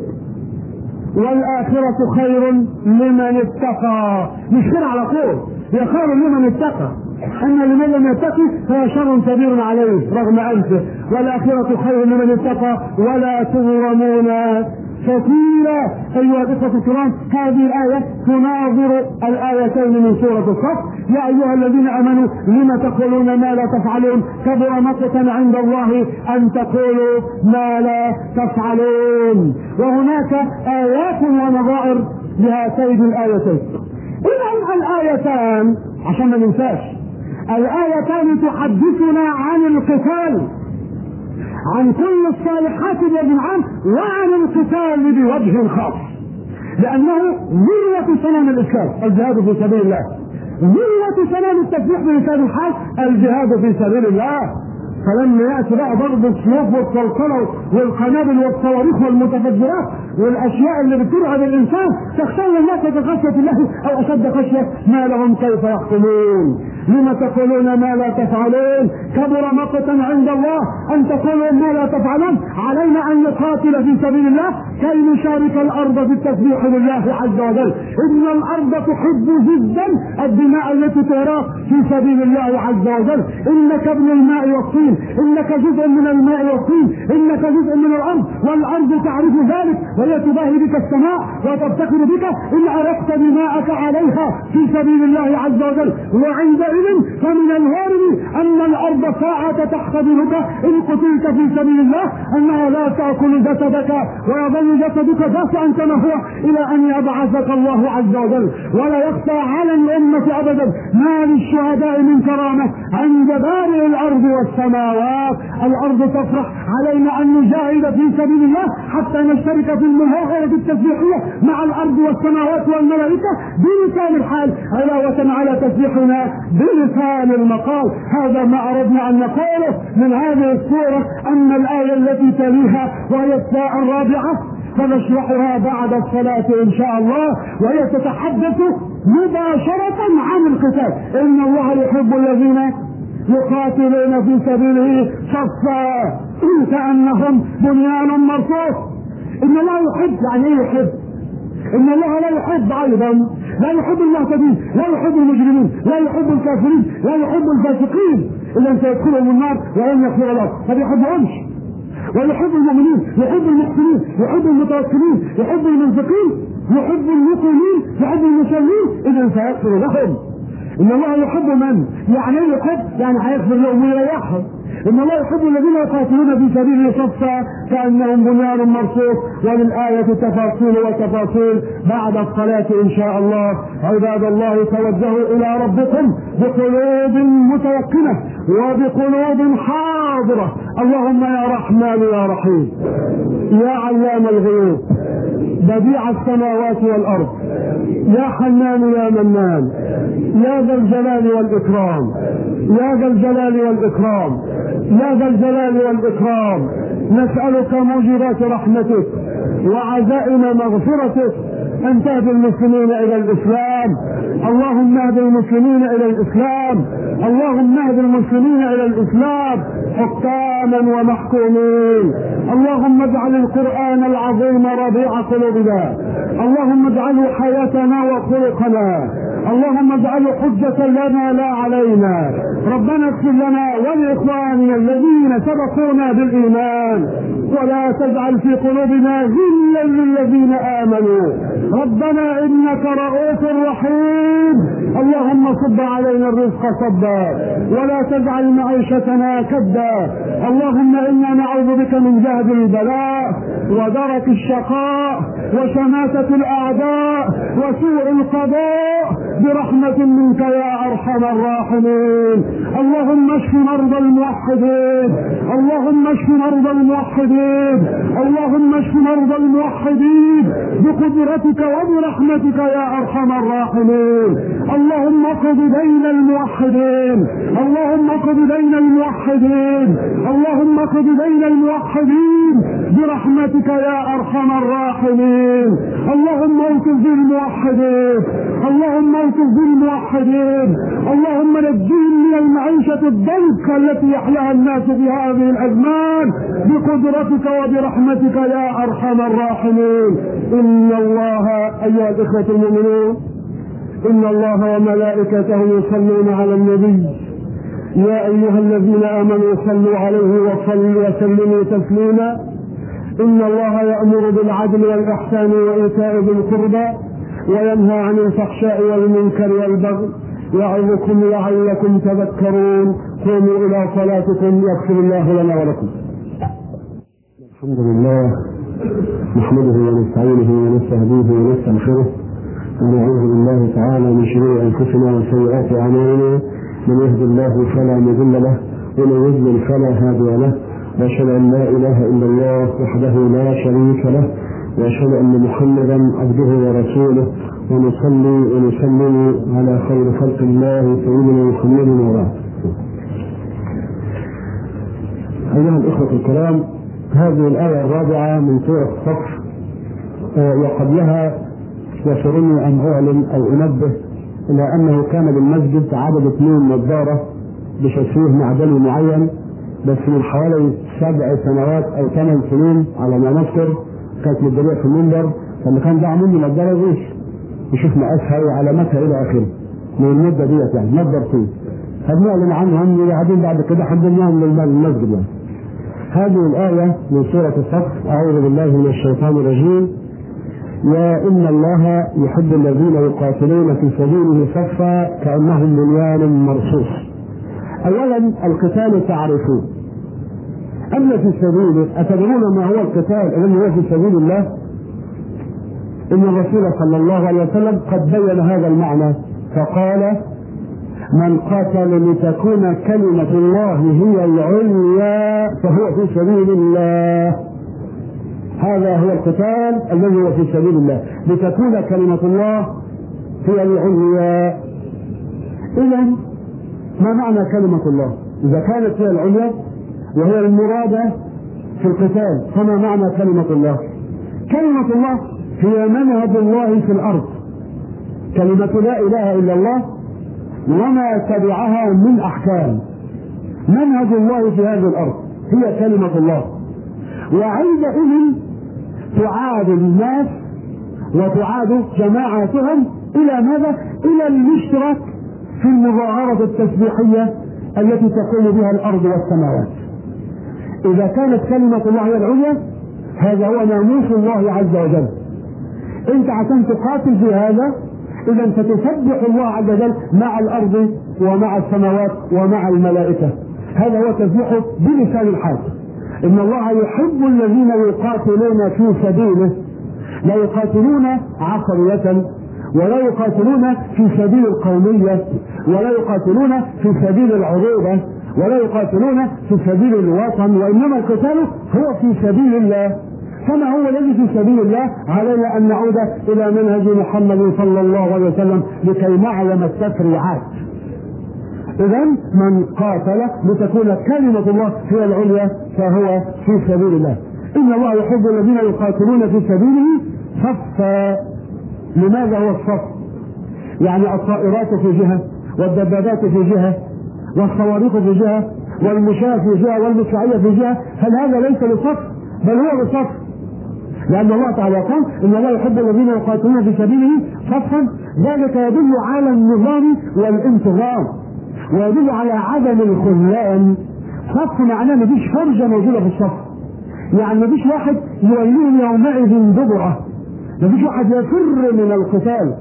والآخرة خير لمن اتقى. مش خير على طول، هي خير لمن اتقى، أما لمن لم يتقي فهي شر كبير عليه رغم أنفه. والآخرة خير لمن اتقى ولا تظلمون فتيلا. أيها الإخوة الكرام، هذه الآية تناظر الآيتين من سورة الصف. يا أيها الذين آمنوا لم تقولون ما لا تفعلون كبر مقتا عند الله أن تقولوا ما لا تفعلون. وهناك آيات ونظائر لهاتين الآيتين. إذن الآيتان عشان ما ننساش، الآيتان تحدثنا عن القتال، عن كل الصالحات بوجه عام وعن القتال بوجه خاص، لأنه ذروة سنام الإسلام الجهاد في سبيل الله، ذروة سنام التسبيح بلسان الحال الجهاد في سبيل الله. فلما يأتي بقى ضرب السيوف والصلصلة والقنابل والصواريخ والمتفجرات والأشياء اللي بترعب الإنسان تخشى الناس كخشية الله أو أشد خشية، ما لهم كيف يحكمون. لم تقولون ما لا تفعلون كبر مقتا عند الله أن تقولوا ما لا تفعلون. علينا أن نقاتل في سبيل الله كي نشارك الأرض في التسبيح لله عز وجل. إن الأرض تحب جدا الدماء التي تراق في سبيل الله عز وجل. إنك ابن الماء والطين، إنك جزء من الماء والطين، إنك جزء من الأرض والأرض تعرف ذلك وهي تباهي بك السماء وتفتخر بك إن أرقت دماءك عليها في سبيل الله عز وجل. وعندئذ فمن الوارد أن الأرض ساعة تحتضنك إن قتلت في سبيل الله، أنها لا تأكل جسدك ويظل جسدك دافعا كما هو إلى أن يبعثك الله عز وجل. ولا يخفى على الأمة أبدا ما للشهداء من كرامة عند بارئ الأرض والسماوات. الأرض تفرح، علينا أن نجاهد في سبيل الله حتى نشترك في المظاهرة التسبيحية مع الأرض والسماوات والملائكة بلسان الحال علاوة على تسبيحنا بلسان المقال. هذا ما أردنا أن نقوله من هذه السورة. أما الآية التي تليها وهي الساعة الرابعة فنشرحها بعد الصلاة إن شاء الله، وهي تتحدث مباشرة عن القتال. إن الله يحب الذين يقاتلون في سبيله صفا كأنهم بنيان مرصوص. إن الله يحب، يعني إيه يحب؟ إن الله لا يحب أيضا، لا يحب المعتدين، لا يحب المجرمين، لا يحب الكافرين، لا يحب الفاسقين إلا أن سيدخلهم النار ولن يغفر لهم. ما بيحبهمش. ويحب المؤمنين، يحب المحسنين، يحب المتوكلين، يحب المنفقين، يحب المقيمين، يحب المصلين، إذا سيغفر لهم. إن الله يحب من؟ يعني يحب يعني هيغفر لهم ويريحهم. إن الله يحب الذين يقاتلون في سبيله صفا كأنهم بنيان مرصوص. وللآية تفاصيل وتفاصيل بعد الصلاة إن شاء الله. عباد الله، توجهوا إلى ربكم بقلوب متيقنة وبقلوب حاضرة. اللهم يا رحمن يا رحيم يا علام الغيوب بديع السماوات والأرض يا حنان يا منان يا ذا الجلال والإكرام يا ذا الجلال والإكرام يا ذا الجلال والإكرام، نسألك موجبات رحمتك وعزائم مغفرتك أن تهدي المسلمين إلى الإسلام. اللهم اهد المسلمين إلى الإسلام، اللهم اهد المسلمين إلى الإسلام حكاما ومحكومين. اللهم اجعل القرآن العظيم ربيع قلوبنا، اللهم اجعله حياتنا وخلقنا، اللهم اجعله حجة لنا لا علينا. ربنا اغفر لنا ولإخواننا الذين سبقونا بالإيمان ولا تجعل في قلوبنا غلا للذين آمنوا. ربنا إنك رؤوف رحيم. اللهم صب علينا الرزق صبا ولا تجعل معيشتنا كدا. اللهم إنا نعوذ بك من جهد البلاء ودرك الشقاء وشماتة الأعداء وسوء القضاء برحمة منك يا أرحم الراحمين. اللهم اشف مرضى الموحدين، اللهم اشف مرضى الموحدين، اللهم اشف مرضى الموحدين بقدرتك وبرحمتك يا أرحم الراحمين. اللهم اقض بين الموحدين، اللهم اقض بين الموحدين، اللهم اقض بين الموحدين برحمتك يا أرحم الراحمين. اللهم انقذ الموحدين، اللهم انقذ الموحدين، اللهم نجهم من المعيشة الضنك تلك التي يحياها الناس في هذه الازمان بقدرتك وبرحمتك يا ارحم الراحمين. ان الله ايها الاخوه المؤمنون ان الله وملائكته يصلون على النبي يا ايها الذين امنوا صلوا عليه وصلوا وسلموا تسليما. ان الله يأمر بالعدل والاحسان وايتاء ذي القربى وينهى عن الفحشاء والمنكر والبغي يعظكم لعلكم تذكرون. قوموا الى صلاتكم يغفر الله لنا ولكم. الحمد لله نحمده ونستعينه ونستهديه ونستغفره ونعوذ بالله تعالى من شرور انفسنا وسيئات اعمالنا. من يهد الله فلا مضل له ومن يضلل فلا هادي له واشهد ان لا اله الا الله وحده لا شريك له واشهد ان محمدا عبده ورسوله ونصلي ونسلم على خير خلق الله سيدنا محمد وبعد. ايها الاخوه الكرام، هذه الايه الرابعه من سوره الصف وقبلها يسرني ان اعلن او انبه الى انه كان بالمسجد عدد اثنين نظاره بشاشيه معدني معين، بس من حوالي سبع سنوات او ثمان سنين على ما نذكر كانت متدليه في المنبر، فاللي كان داعي مني نظاره يغيش يشوف مقاسها وعلامتها الى اخره من المده ديت، يعني نظرتين فبنعلن عنهم وبعدين بعد كده حضرناهم للمسجد. يعني هذه الايه من سوره الصف: اعوذ بالله من الشيطان الرجيم، يا إن الله يحب الذين يقاتلون في سبيله صفا كأنهم بنيان مرصوص. أولا القتال تعرفون، أما في سبيله أتدرون ما هو القتال الذي هو في سبيل الله؟ إن الرسول صلى الله عليه وسلم قد بين هذا المعنى فقال: من قاتل لتكون كلمة الله هي العليا فهو في سبيل الله. هذا هو القتال الذي هو في سبيل الله، لتكون كلمة الله هي العليا. إذا ما معنى كلمة الله؟ إذا كانت هي العليا وهي المرادة في القتال فما معنى كلمة الله؟ كلمة الله هي منهج الله في الأرض، كلمة لا إله إلا الله وما تبعها من أحكام. منهج الله في هذه الأرض هي كلمة الله، وعندئذ تعاد الناس وتعاد جماعاتهم إلى ماذا؟ إلى الاشتراك في المظاهرة التسبيحية التي تقوم بها الأرض والسماوات. إذا كانت كلمة الله هي العليا هذا هو ناموس الله عز وجل. أنت عشان تقاتل في هذا إذا ستسبح الله عز وجل مع الأرض ومع السماوات ومع الملائكة. هذا هو تسبيحه بلسان الحال. إن الله يحب الذين يقاتلون في سبيله، لا يقاتلون عصبية ولا يقاتلون في سبيل القومية ولا يقاتلون في سبيل العروبة ولا يقاتلون في سبيل الوطن، وإنما القتال هو في سبيل الله. فما هو الذي في سبيل الله؟ علينا أن نعود إلى منهج محمد صلى الله عليه وسلم لكي نعلم التفريعات. إذا من قاتل لتكون كلمة الله هي العليا فهو في سبيل الله. إن الله يحب الذين يقاتلون في سبيله صفا. لماذا هو الصف؟ يعني الطائرات في جهة والدبابات في جهة والصواريخ في جهة والمشاة في جهة والمدفعية في جهة، هل هذا ليس لصف؟ بل هو لصف، لأن الله تعالى يقول إن الله يحب الذين يقاتلون في سبيله صفا. ذلك يدل على النظام والانتظام ويدل على عدم الخذلان. صف معناه مفيش فرجة موجودة في الصف، يعني مفيش واحد يوليهم يومئذ دبره، مفيش واحد يفر من القتال،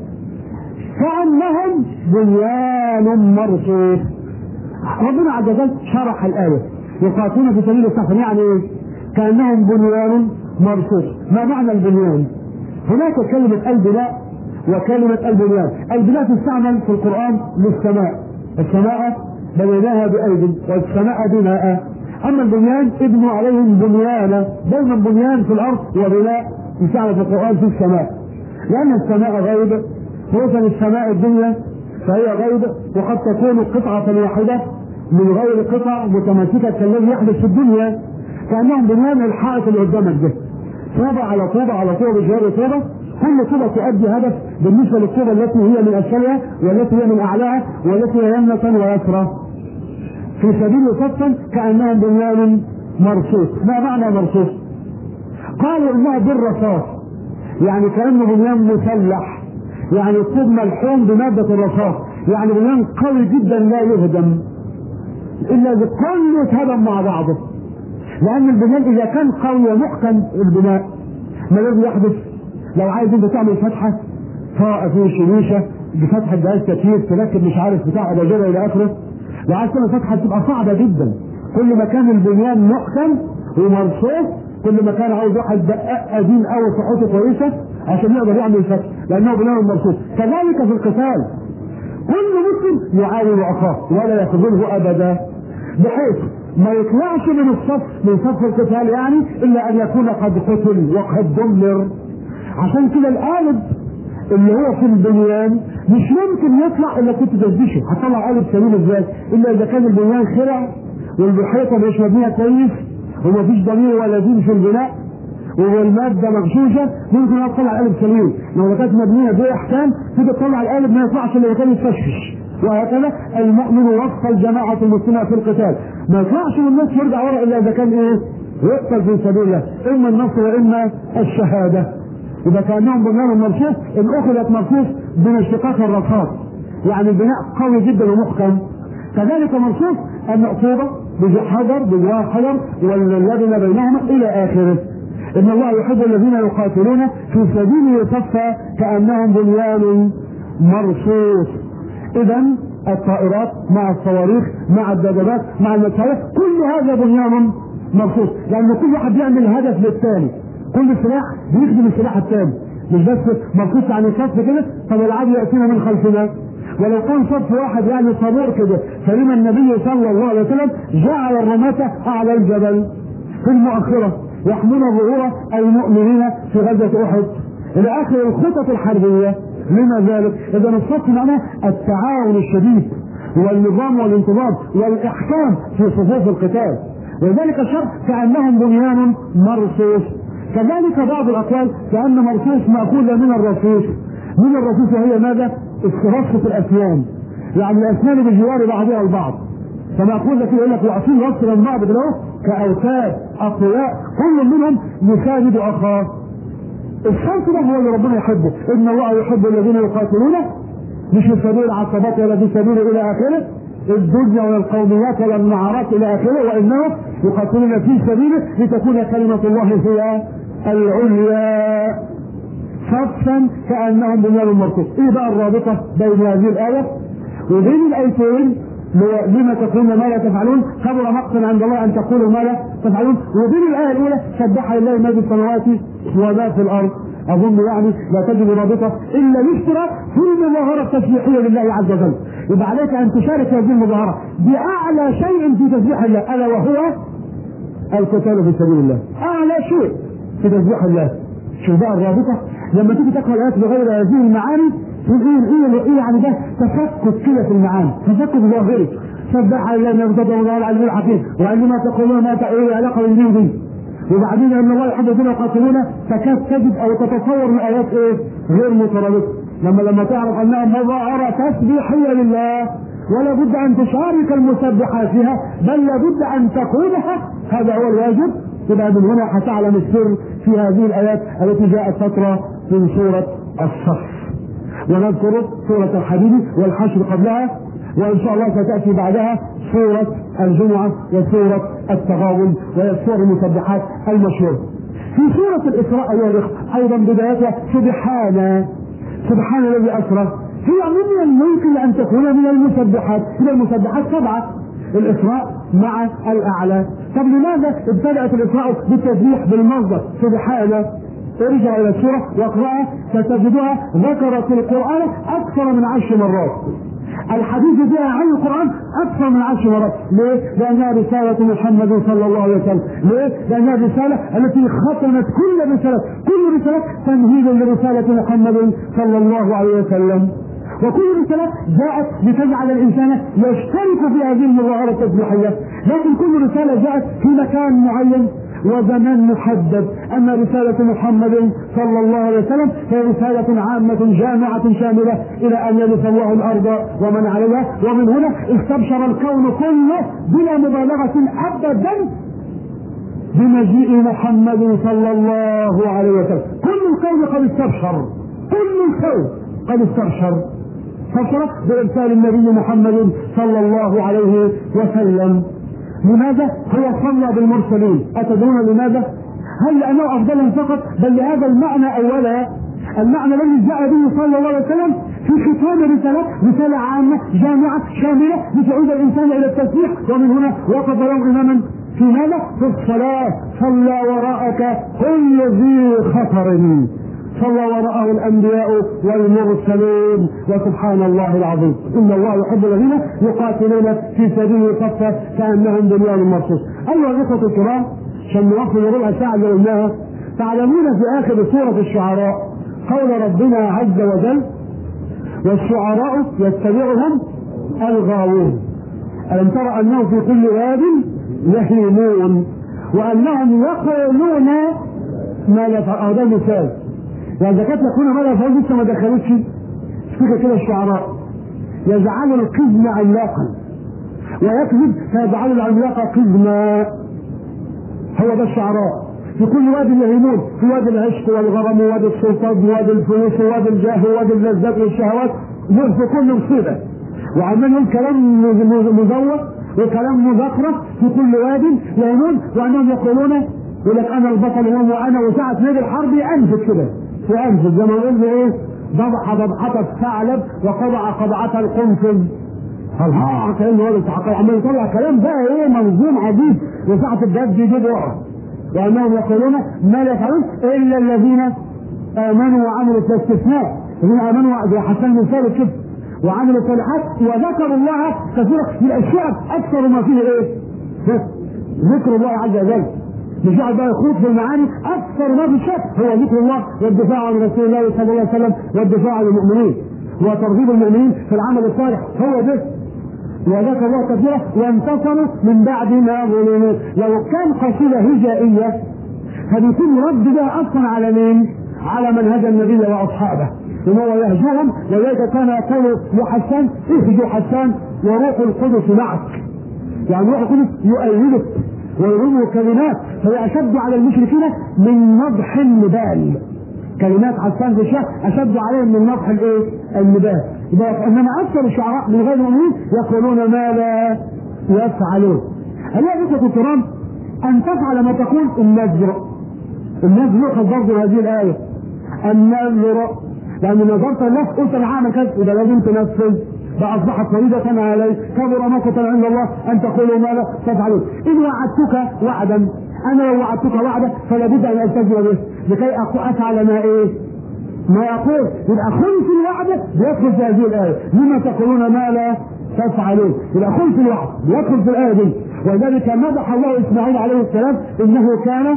كأنهم بنيان مرصوص. ربنا عز وجل شرح الآية يقاتلون في سبيل الصف، يعني ايه؟ كأنهم بنيان مرصوص. ما معنى البنيان؟ هناك كلمة البناء وكلمة البنيان. البناء تستعمل في القرآن للسماء، السماء بنيناها بأيد والسماء بناء. أما البنيان ابنوا عليهم بنيانا، دائما بنيان في الأرض وبناء يستعمل في القرآن في السماء، لأن السماء غيب، خصوصا السماء الدنيا فهي غيب، وقد تكون قطعة واحدة من غير قطع متماسكة كالذي يحدث في الدنيا. كأنهم بنيان الحائط اللي قدامك ده، طوبة على طوبة على طوبة بجوار طوبة، كل طوبة تؤدي هدف بالنسبة للطوبة التي هي من أسفلها والتي هي من أعلاها والتي هي يمنة ويسرى. في سبيل صفا كأنهم بنيان مرصوص. ما معنى مرصوص؟ قالوا انها بالرصاص، يعني كأنه بنيان مسلح، يعني الطوب ملحوم بمادة الرصاص، يعني بنيان قوي جدا لا يهدم الا اذا كله اتهدم مع بعضه. لان البنيان اذا كان قوي ومحكم البناء ما الذي يحدث؟ لو عايز انت تعمل فتحه طاقه في شريشه بفتحه جهاز تكييف تركب مش عارف بتاع اباجوره الى اخره، لو عايز تعمل فتحه تبقى صعبه جدا. كل ما كان البنيان محكم ومرصوص كل ما كان عاوز واحد دقاق قديم قوي صحته كويسه عشان يقدر يعمل فتح، لانه بنيان مرصوص. كذلك في القتال كل مسلم يعاون اخاه ولا يخذله ابدا، بحيث ما يطلعش من الصف من صف القتال يعني الا ان يكون قد قتل وقد دمر. عشان كده القالب اللي هو في البنيان مش ممكن يطلع الا كنت تدبشه. هطلع قالب سليم ازاي؟ الا اذا كان البنيان خرع والحيطه مش مبنيه كويس ومفيش ضمير ولا دين في البناء والماده مغشوشه، ممكن تطلع قالب سليم. لو كانت مبنيه باحكام تقدر تطلع القالب ما يطلعش الا كان يتفشفش. وهكذا المؤمن وفق الجماعه المسلمه في القتال ما يطلعش من الناس يرجع ورا الا اذا كان ايه؟ يقتل في سبيل الله، اما النصر واما الشهاده. يبقى كانهم بنيان مرصوص ان اخذت مرصوص من اشتقاق الرصاص، يعني البناء قوي جدا ومحكم. كذلك مرصوص المقصوبه بحجر بجوار حجر والذين بينهما الى اخره. ان الله يحب الذين يقاتلون في سبيله صفا كانهم بنيان مرصوص. اذا الطائرات مع الصواريخ مع الدبابات مع المدفعيات كل هذا بنيان مرصوص، لان كل واحد يعمل هدف للثاني، كل سلاح بيخدم السلاح الثاني، مش بس مرصوص عن الصف كده طب العدو ياتينا من خلفنا. ولو كان صف واحد يعني صبور كده فلما النبي صلى الله عليه وسلم جعل الرماة اعلى الجبل في المؤخره يحمون ظهور المؤمنين في غزوه احد الى اخر الخطط الحربيه. لما ذلك؟ اذا الصف معناه التعاون الشديد والنظام والانتظام والاحكام في صفوف القتال، ولذلك الشرع كانهم بنيان مرصوص. كذلك بعض الاقوال كان مرصوص ماخوذه من الرصوص. من الرصوص وهي ماذا؟ رصة الاسنان، يعني الاسنان بجوار بعضها البعض، فماخوذه كده يقول لك واقفين رص من بعض كده كاوتاد اقوياء كل منهم يساعد اخاه. الصوت ده هو اللي ربنا يحبه، ان الله يحب الذين يقاتلون مش في سبيل العصابات ولا في سبيل الى اخره الدنيا ولا القوميات ولا النعرات الى اخره، وانهم يقاتلون في سبيله لتكون كلمه الله هي العليا صفا كانهم بنيان مرصوص. ايه بقى الرابطه بين هذه الايه وبين الايتين؟ لما تقولون ما لا تفعلون كبر مقتا عند الله ان تقولوا ما لا تفعلون، وبين الايه الاولى سبح لله ما في السماوات وما في الارض. اظن يعني لا تجد رابطه الا الاشتراك في المظاهره التسبيحيه لله عز وجل. يبقى عليك ان تشارك هذه المظاهره باعلى شيء في تسبيح الله الا وهو القتال في سبيل الله، اعلى شيء في تسبيح الله. شوف بقى الرابطه لما تيجي تقرا الايات بغير هذه المعاني تقول ايه ايه يعني ده تفكك كده في المعاني، تفكك ظاهري. سبح لله ما في السماوات العلي الحكيم وعندما تقولون ما ايه علاقه بالدين دي، وبعدين ان الله يحب الذين يقاتلون تكاد تجد او تتصور الايات ايه غير مترابطه. لما لما تعرف انها مظاهره تسبيحيه لله ولا بد ان تشارك المسبحات فيها بل لابد ان تقولها، هذا هو الواجب. يبقى من هنا هتعلم السر في هذه الايات التي جاءت فتره من سوره الصف، ونذكر سوره الحديد والحشر قبلها، وان شاء الله ستاتي بعدها سوره الجمعه وسوره التغابن وهي السور المسبحات المشهوره. في سوره الاسراء ايها الاخوه ايضا بدايتها سبحان سبحان الذي اسرى، هي من الممكن ان تكون من المسبحات، من المسبحات سبعه، الاسراء مع الاعلى. طب لماذا ابتدات الاسراء بالتسبيح بالمصدر سبحان؟ ارجع الى السوره واقراها ستجدها ذكرت القران اكثر من عشر مرات. الحديث فيها عن القرآن أكثر من عشر مرات. ليه؟ لأنها رسالة محمد صلى الله عليه وسلم. ليه؟ لأنها الرسالة التي ختمت كل رسالة، كل رسالة تمهيد لرسالة محمد صلى الله عليه وسلم. وكل رسالة جاءت لتجعل الإنسان يشترك في هذه المظاهرة التسبيحية، لكن كل رسالة جاءت في مكان معين وزمان محدد. اما رسالة محمد صلى الله عليه وسلم هي رسالة عامة جامعة شاملة الى ان يرث الله الارض ومن عليها. ومن هنا استبشر الكون كله بلا مبالغة ابدا بمجيء محمد صلى الله عليه وسلم. كل الكون قد استبشر، كل الكون قد استبشر استبشر بإرسال النبي محمد صلى الله عليه وسلم. لماذا؟ هو صلى بالمرسلين. أتدرون لماذا؟ هل لأنه أفضلهم فقط؟ بل لهذا المعنى أولا، المعنى الذي جاء به صلى الله عليه وسلم في ختام رسالة، رسالة عامة جامعة شاملة لتعود الإنسان إلى التسبيح. ومن هنا وقف لهم إماما في ماذا؟ في الصلاة. صلى وراءك كل ذي خطر، صلى وراءه الأنبياء والمرسلين. وسبحان الله العظيم، إن الله يحب الذين يقاتلون في سبيله صفا كأنهم بنيان مرصوص. أيها الإخوة الكرام، عشان نوصل ربع ساعة اللي قلناها، تعلمون في آخر سورة الشعراء قول ربنا عز وجل: والشعراء يتبعهم الغاوون. ألم ترى أنهم في كل واد يهيمون وأنهم يقولون ما لا يفعلون. هذا مثال، يعني إذا كانت يكون ما لا يفعلون لسه ما دخلتش فكرة كده. الشعراء يجعل القزم عملاقا ويكذب فيجعل العملاق قزما. هو ده الشعراء. في كل واد يهيمون، في واد العشق والغرام وواد السلطان وواد الفلوس وواد الجاه وواد اللذات والشهوات، في كل مصيبة. وعمالهم كلام مزور وكلام مذكرة في كل واد يهيمون وأنهم يقولون يقول لك أنا البطل يوم وأنا وساعة نادي الحرب أنفذ كده وأنفذ زي ما يقول إيه: ضبح ضبحة الثعلب وقضع قضعة القنفذ. الله كأنه هو التحقيق عمال يطلع كلام بقى إيه منظوم عجيب. وساعة الجد يجيب ورا وأنهم يقولون ما لا يفعلون إلا الذين آمنوا وعملوا الاستثناء، الذين آمنوا زي حسن بن ثابت كده وعملوا الصالحات وذكروا الله كثيرا. من الشعب أكثر ما فيه إيه؟ ذكر الله عز وجل. الشعب بقى يخوض في المعاني أكثر ما في الشعب هو ذكر الله والدفاع عن رسول الله صلى الله عليه وسلم والدفاع عن المؤمنين وترغيب المؤمنين في العمل الصالح. هو ده وذكر الله كثيرا وانتصروا من بعد ما ظلموا. لو كان قصيدة هجائية فبيكون رد بها أصلا على مين؟ على منهج النبي وأصحابه، وهو يهجوهم. ولذلك كان يقول لحسان: اهجوا حسان وروح القدس معك. يعني روح القدس يؤيدك ويرموا كلمات فهي أشد على المشركين من نضح النبال. كلمات حسان في الشعر أشد عليهم من نضح الايه؟ النبال. انما اكثر الشعراء من غير المؤمنين يقولون ما لا يفعلون. أيها الإخوة الكرام، أن تفعل ما تقول النذر. النذر يؤخذ برضه هذه الآية النذر، لأن نذرت الله قلت أنا هعمل كذا يبقى لازم تنفذ. فأصبحت فريضة عليك كبر مقتا عند الله أن تقولوا ما لا تفعلون. إن وعدتك وعدا، أنا لو وعدتك وعدا فلا بد أن ألتزم به لكي أفعل ما إيه؟ ما يقول. يبقى خلف الوعد بيدخل في هذه الآية. لما تقولون ما لا تفعلون؟ يبقى خلف الوعد بيدخل في الآية دي. ولذلك مدح الله إسماعيل عليه السلام إنه كان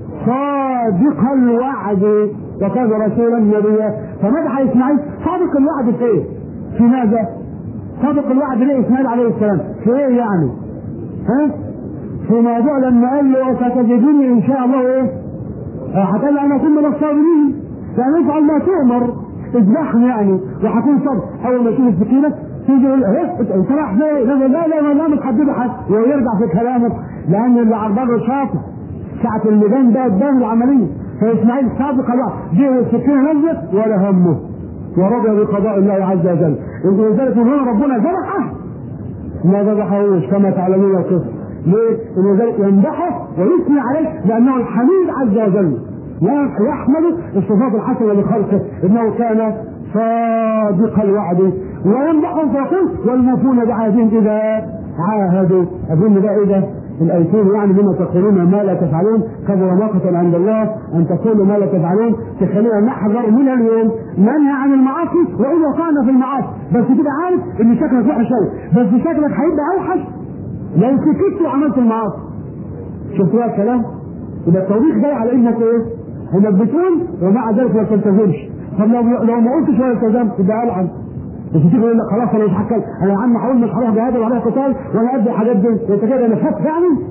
صادق الوعد وكان رسولا نبيا. فمدح إسماعيل صادق الوعد في إيه؟ في ماذا؟ صادق الوعد ليه إسماعيل عليه السلام؟ في إيه يعني؟ ها؟ في موضوع لما قال له ستجدني إن شاء الله إيه؟ هتقول أنا كل من الصابرين، يعني افعل ما تؤمر، اذبحني يعني وهكون صبر. أول ما تشوف السكينة تيجي يقول إيه؟ أنت رايح فين؟ لا لا لا لا متحددة حد ويرجع في كلامك، لأن اللي عرضه شاطر ساعة الميدان ده قدام العملية. فإسماعيل صادق الوعد، جه السكينة نزلت ولا همه ورضي بقضاء الله عز وجل. ولذلك من هنا ربنا ذبحه ما ذبحوش كما تعلمون القصة. ليه؟ ولذلك يمدحه ويثني عليه لأنه الحميد عز وجل يحمل الصفات الحسنة لخلقه إنه كان صادق الوعد. ويمدحهم فيقول: والموفون بعهدهم إذا عاهدوا. أظن بقى إيه ده؟ الأيتين يعني لما تقولون ما لا تفعلون كبر مقتا عند الله أن تقولوا ما لا تفعلون. تخلينا نحذر من اليوم ننهى عن المعاصي وإذا وقعنا في المعاصي بس تبقى عارف إن شكلك وحش أوي، بس شكلك هيبقى أوحش لو سكت وعملت المعاصي. شفتوا بقى الكلام؟ يبقى التوبيخ جاي على إنك إيه؟ إنك بتقول ومع ذلك ما تلتزمش. طب لو لو ما قلتش ولا التزمت تبقى ألعن. بس تيجي يقول لك خلاص انا مش هتكلم، انا يا عم هقول مش هروح جهاد ولا هروح قتال ولا ادي الحاجات دي، انت كده نفسك يعني؟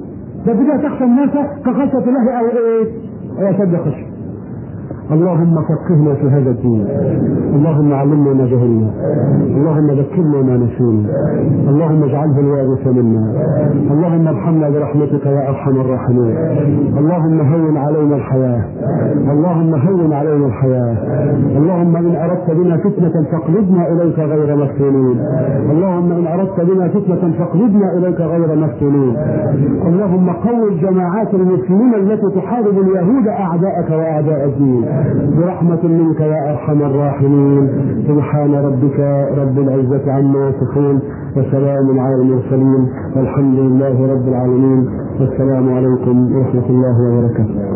ده بدها تخشى الناس كخشية الله او ايه؟ او اشد خشية. اللهم فقهنا في هذا الدين، اللهم علمنا ما جهلنا، اللهم ذكرنا ما نسينا، اللهم اجعله الوارث منا، اللهم ارحمنا برحمتك يا ارحم الراحمين، اللهم هون علينا الحياه، اللهم هون علينا الحياه، اللهم ان اردت بنا فتنه فاقلبنا اليك غير مفتونين، اللهم ان اردت بنا فتنه فاقلبنا اليك غير مفتونين، اللهم قوي الجماعات المسلمين التي تحارب اليهود اعداءك واعداء الدين برحمة منك يا أرحم الراحمين. سبحان ربك رب العزة عما يصفون وسلام على المرسلين والحمد لله رب العالمين والسلام عليكم ورحمة الله وبركاته.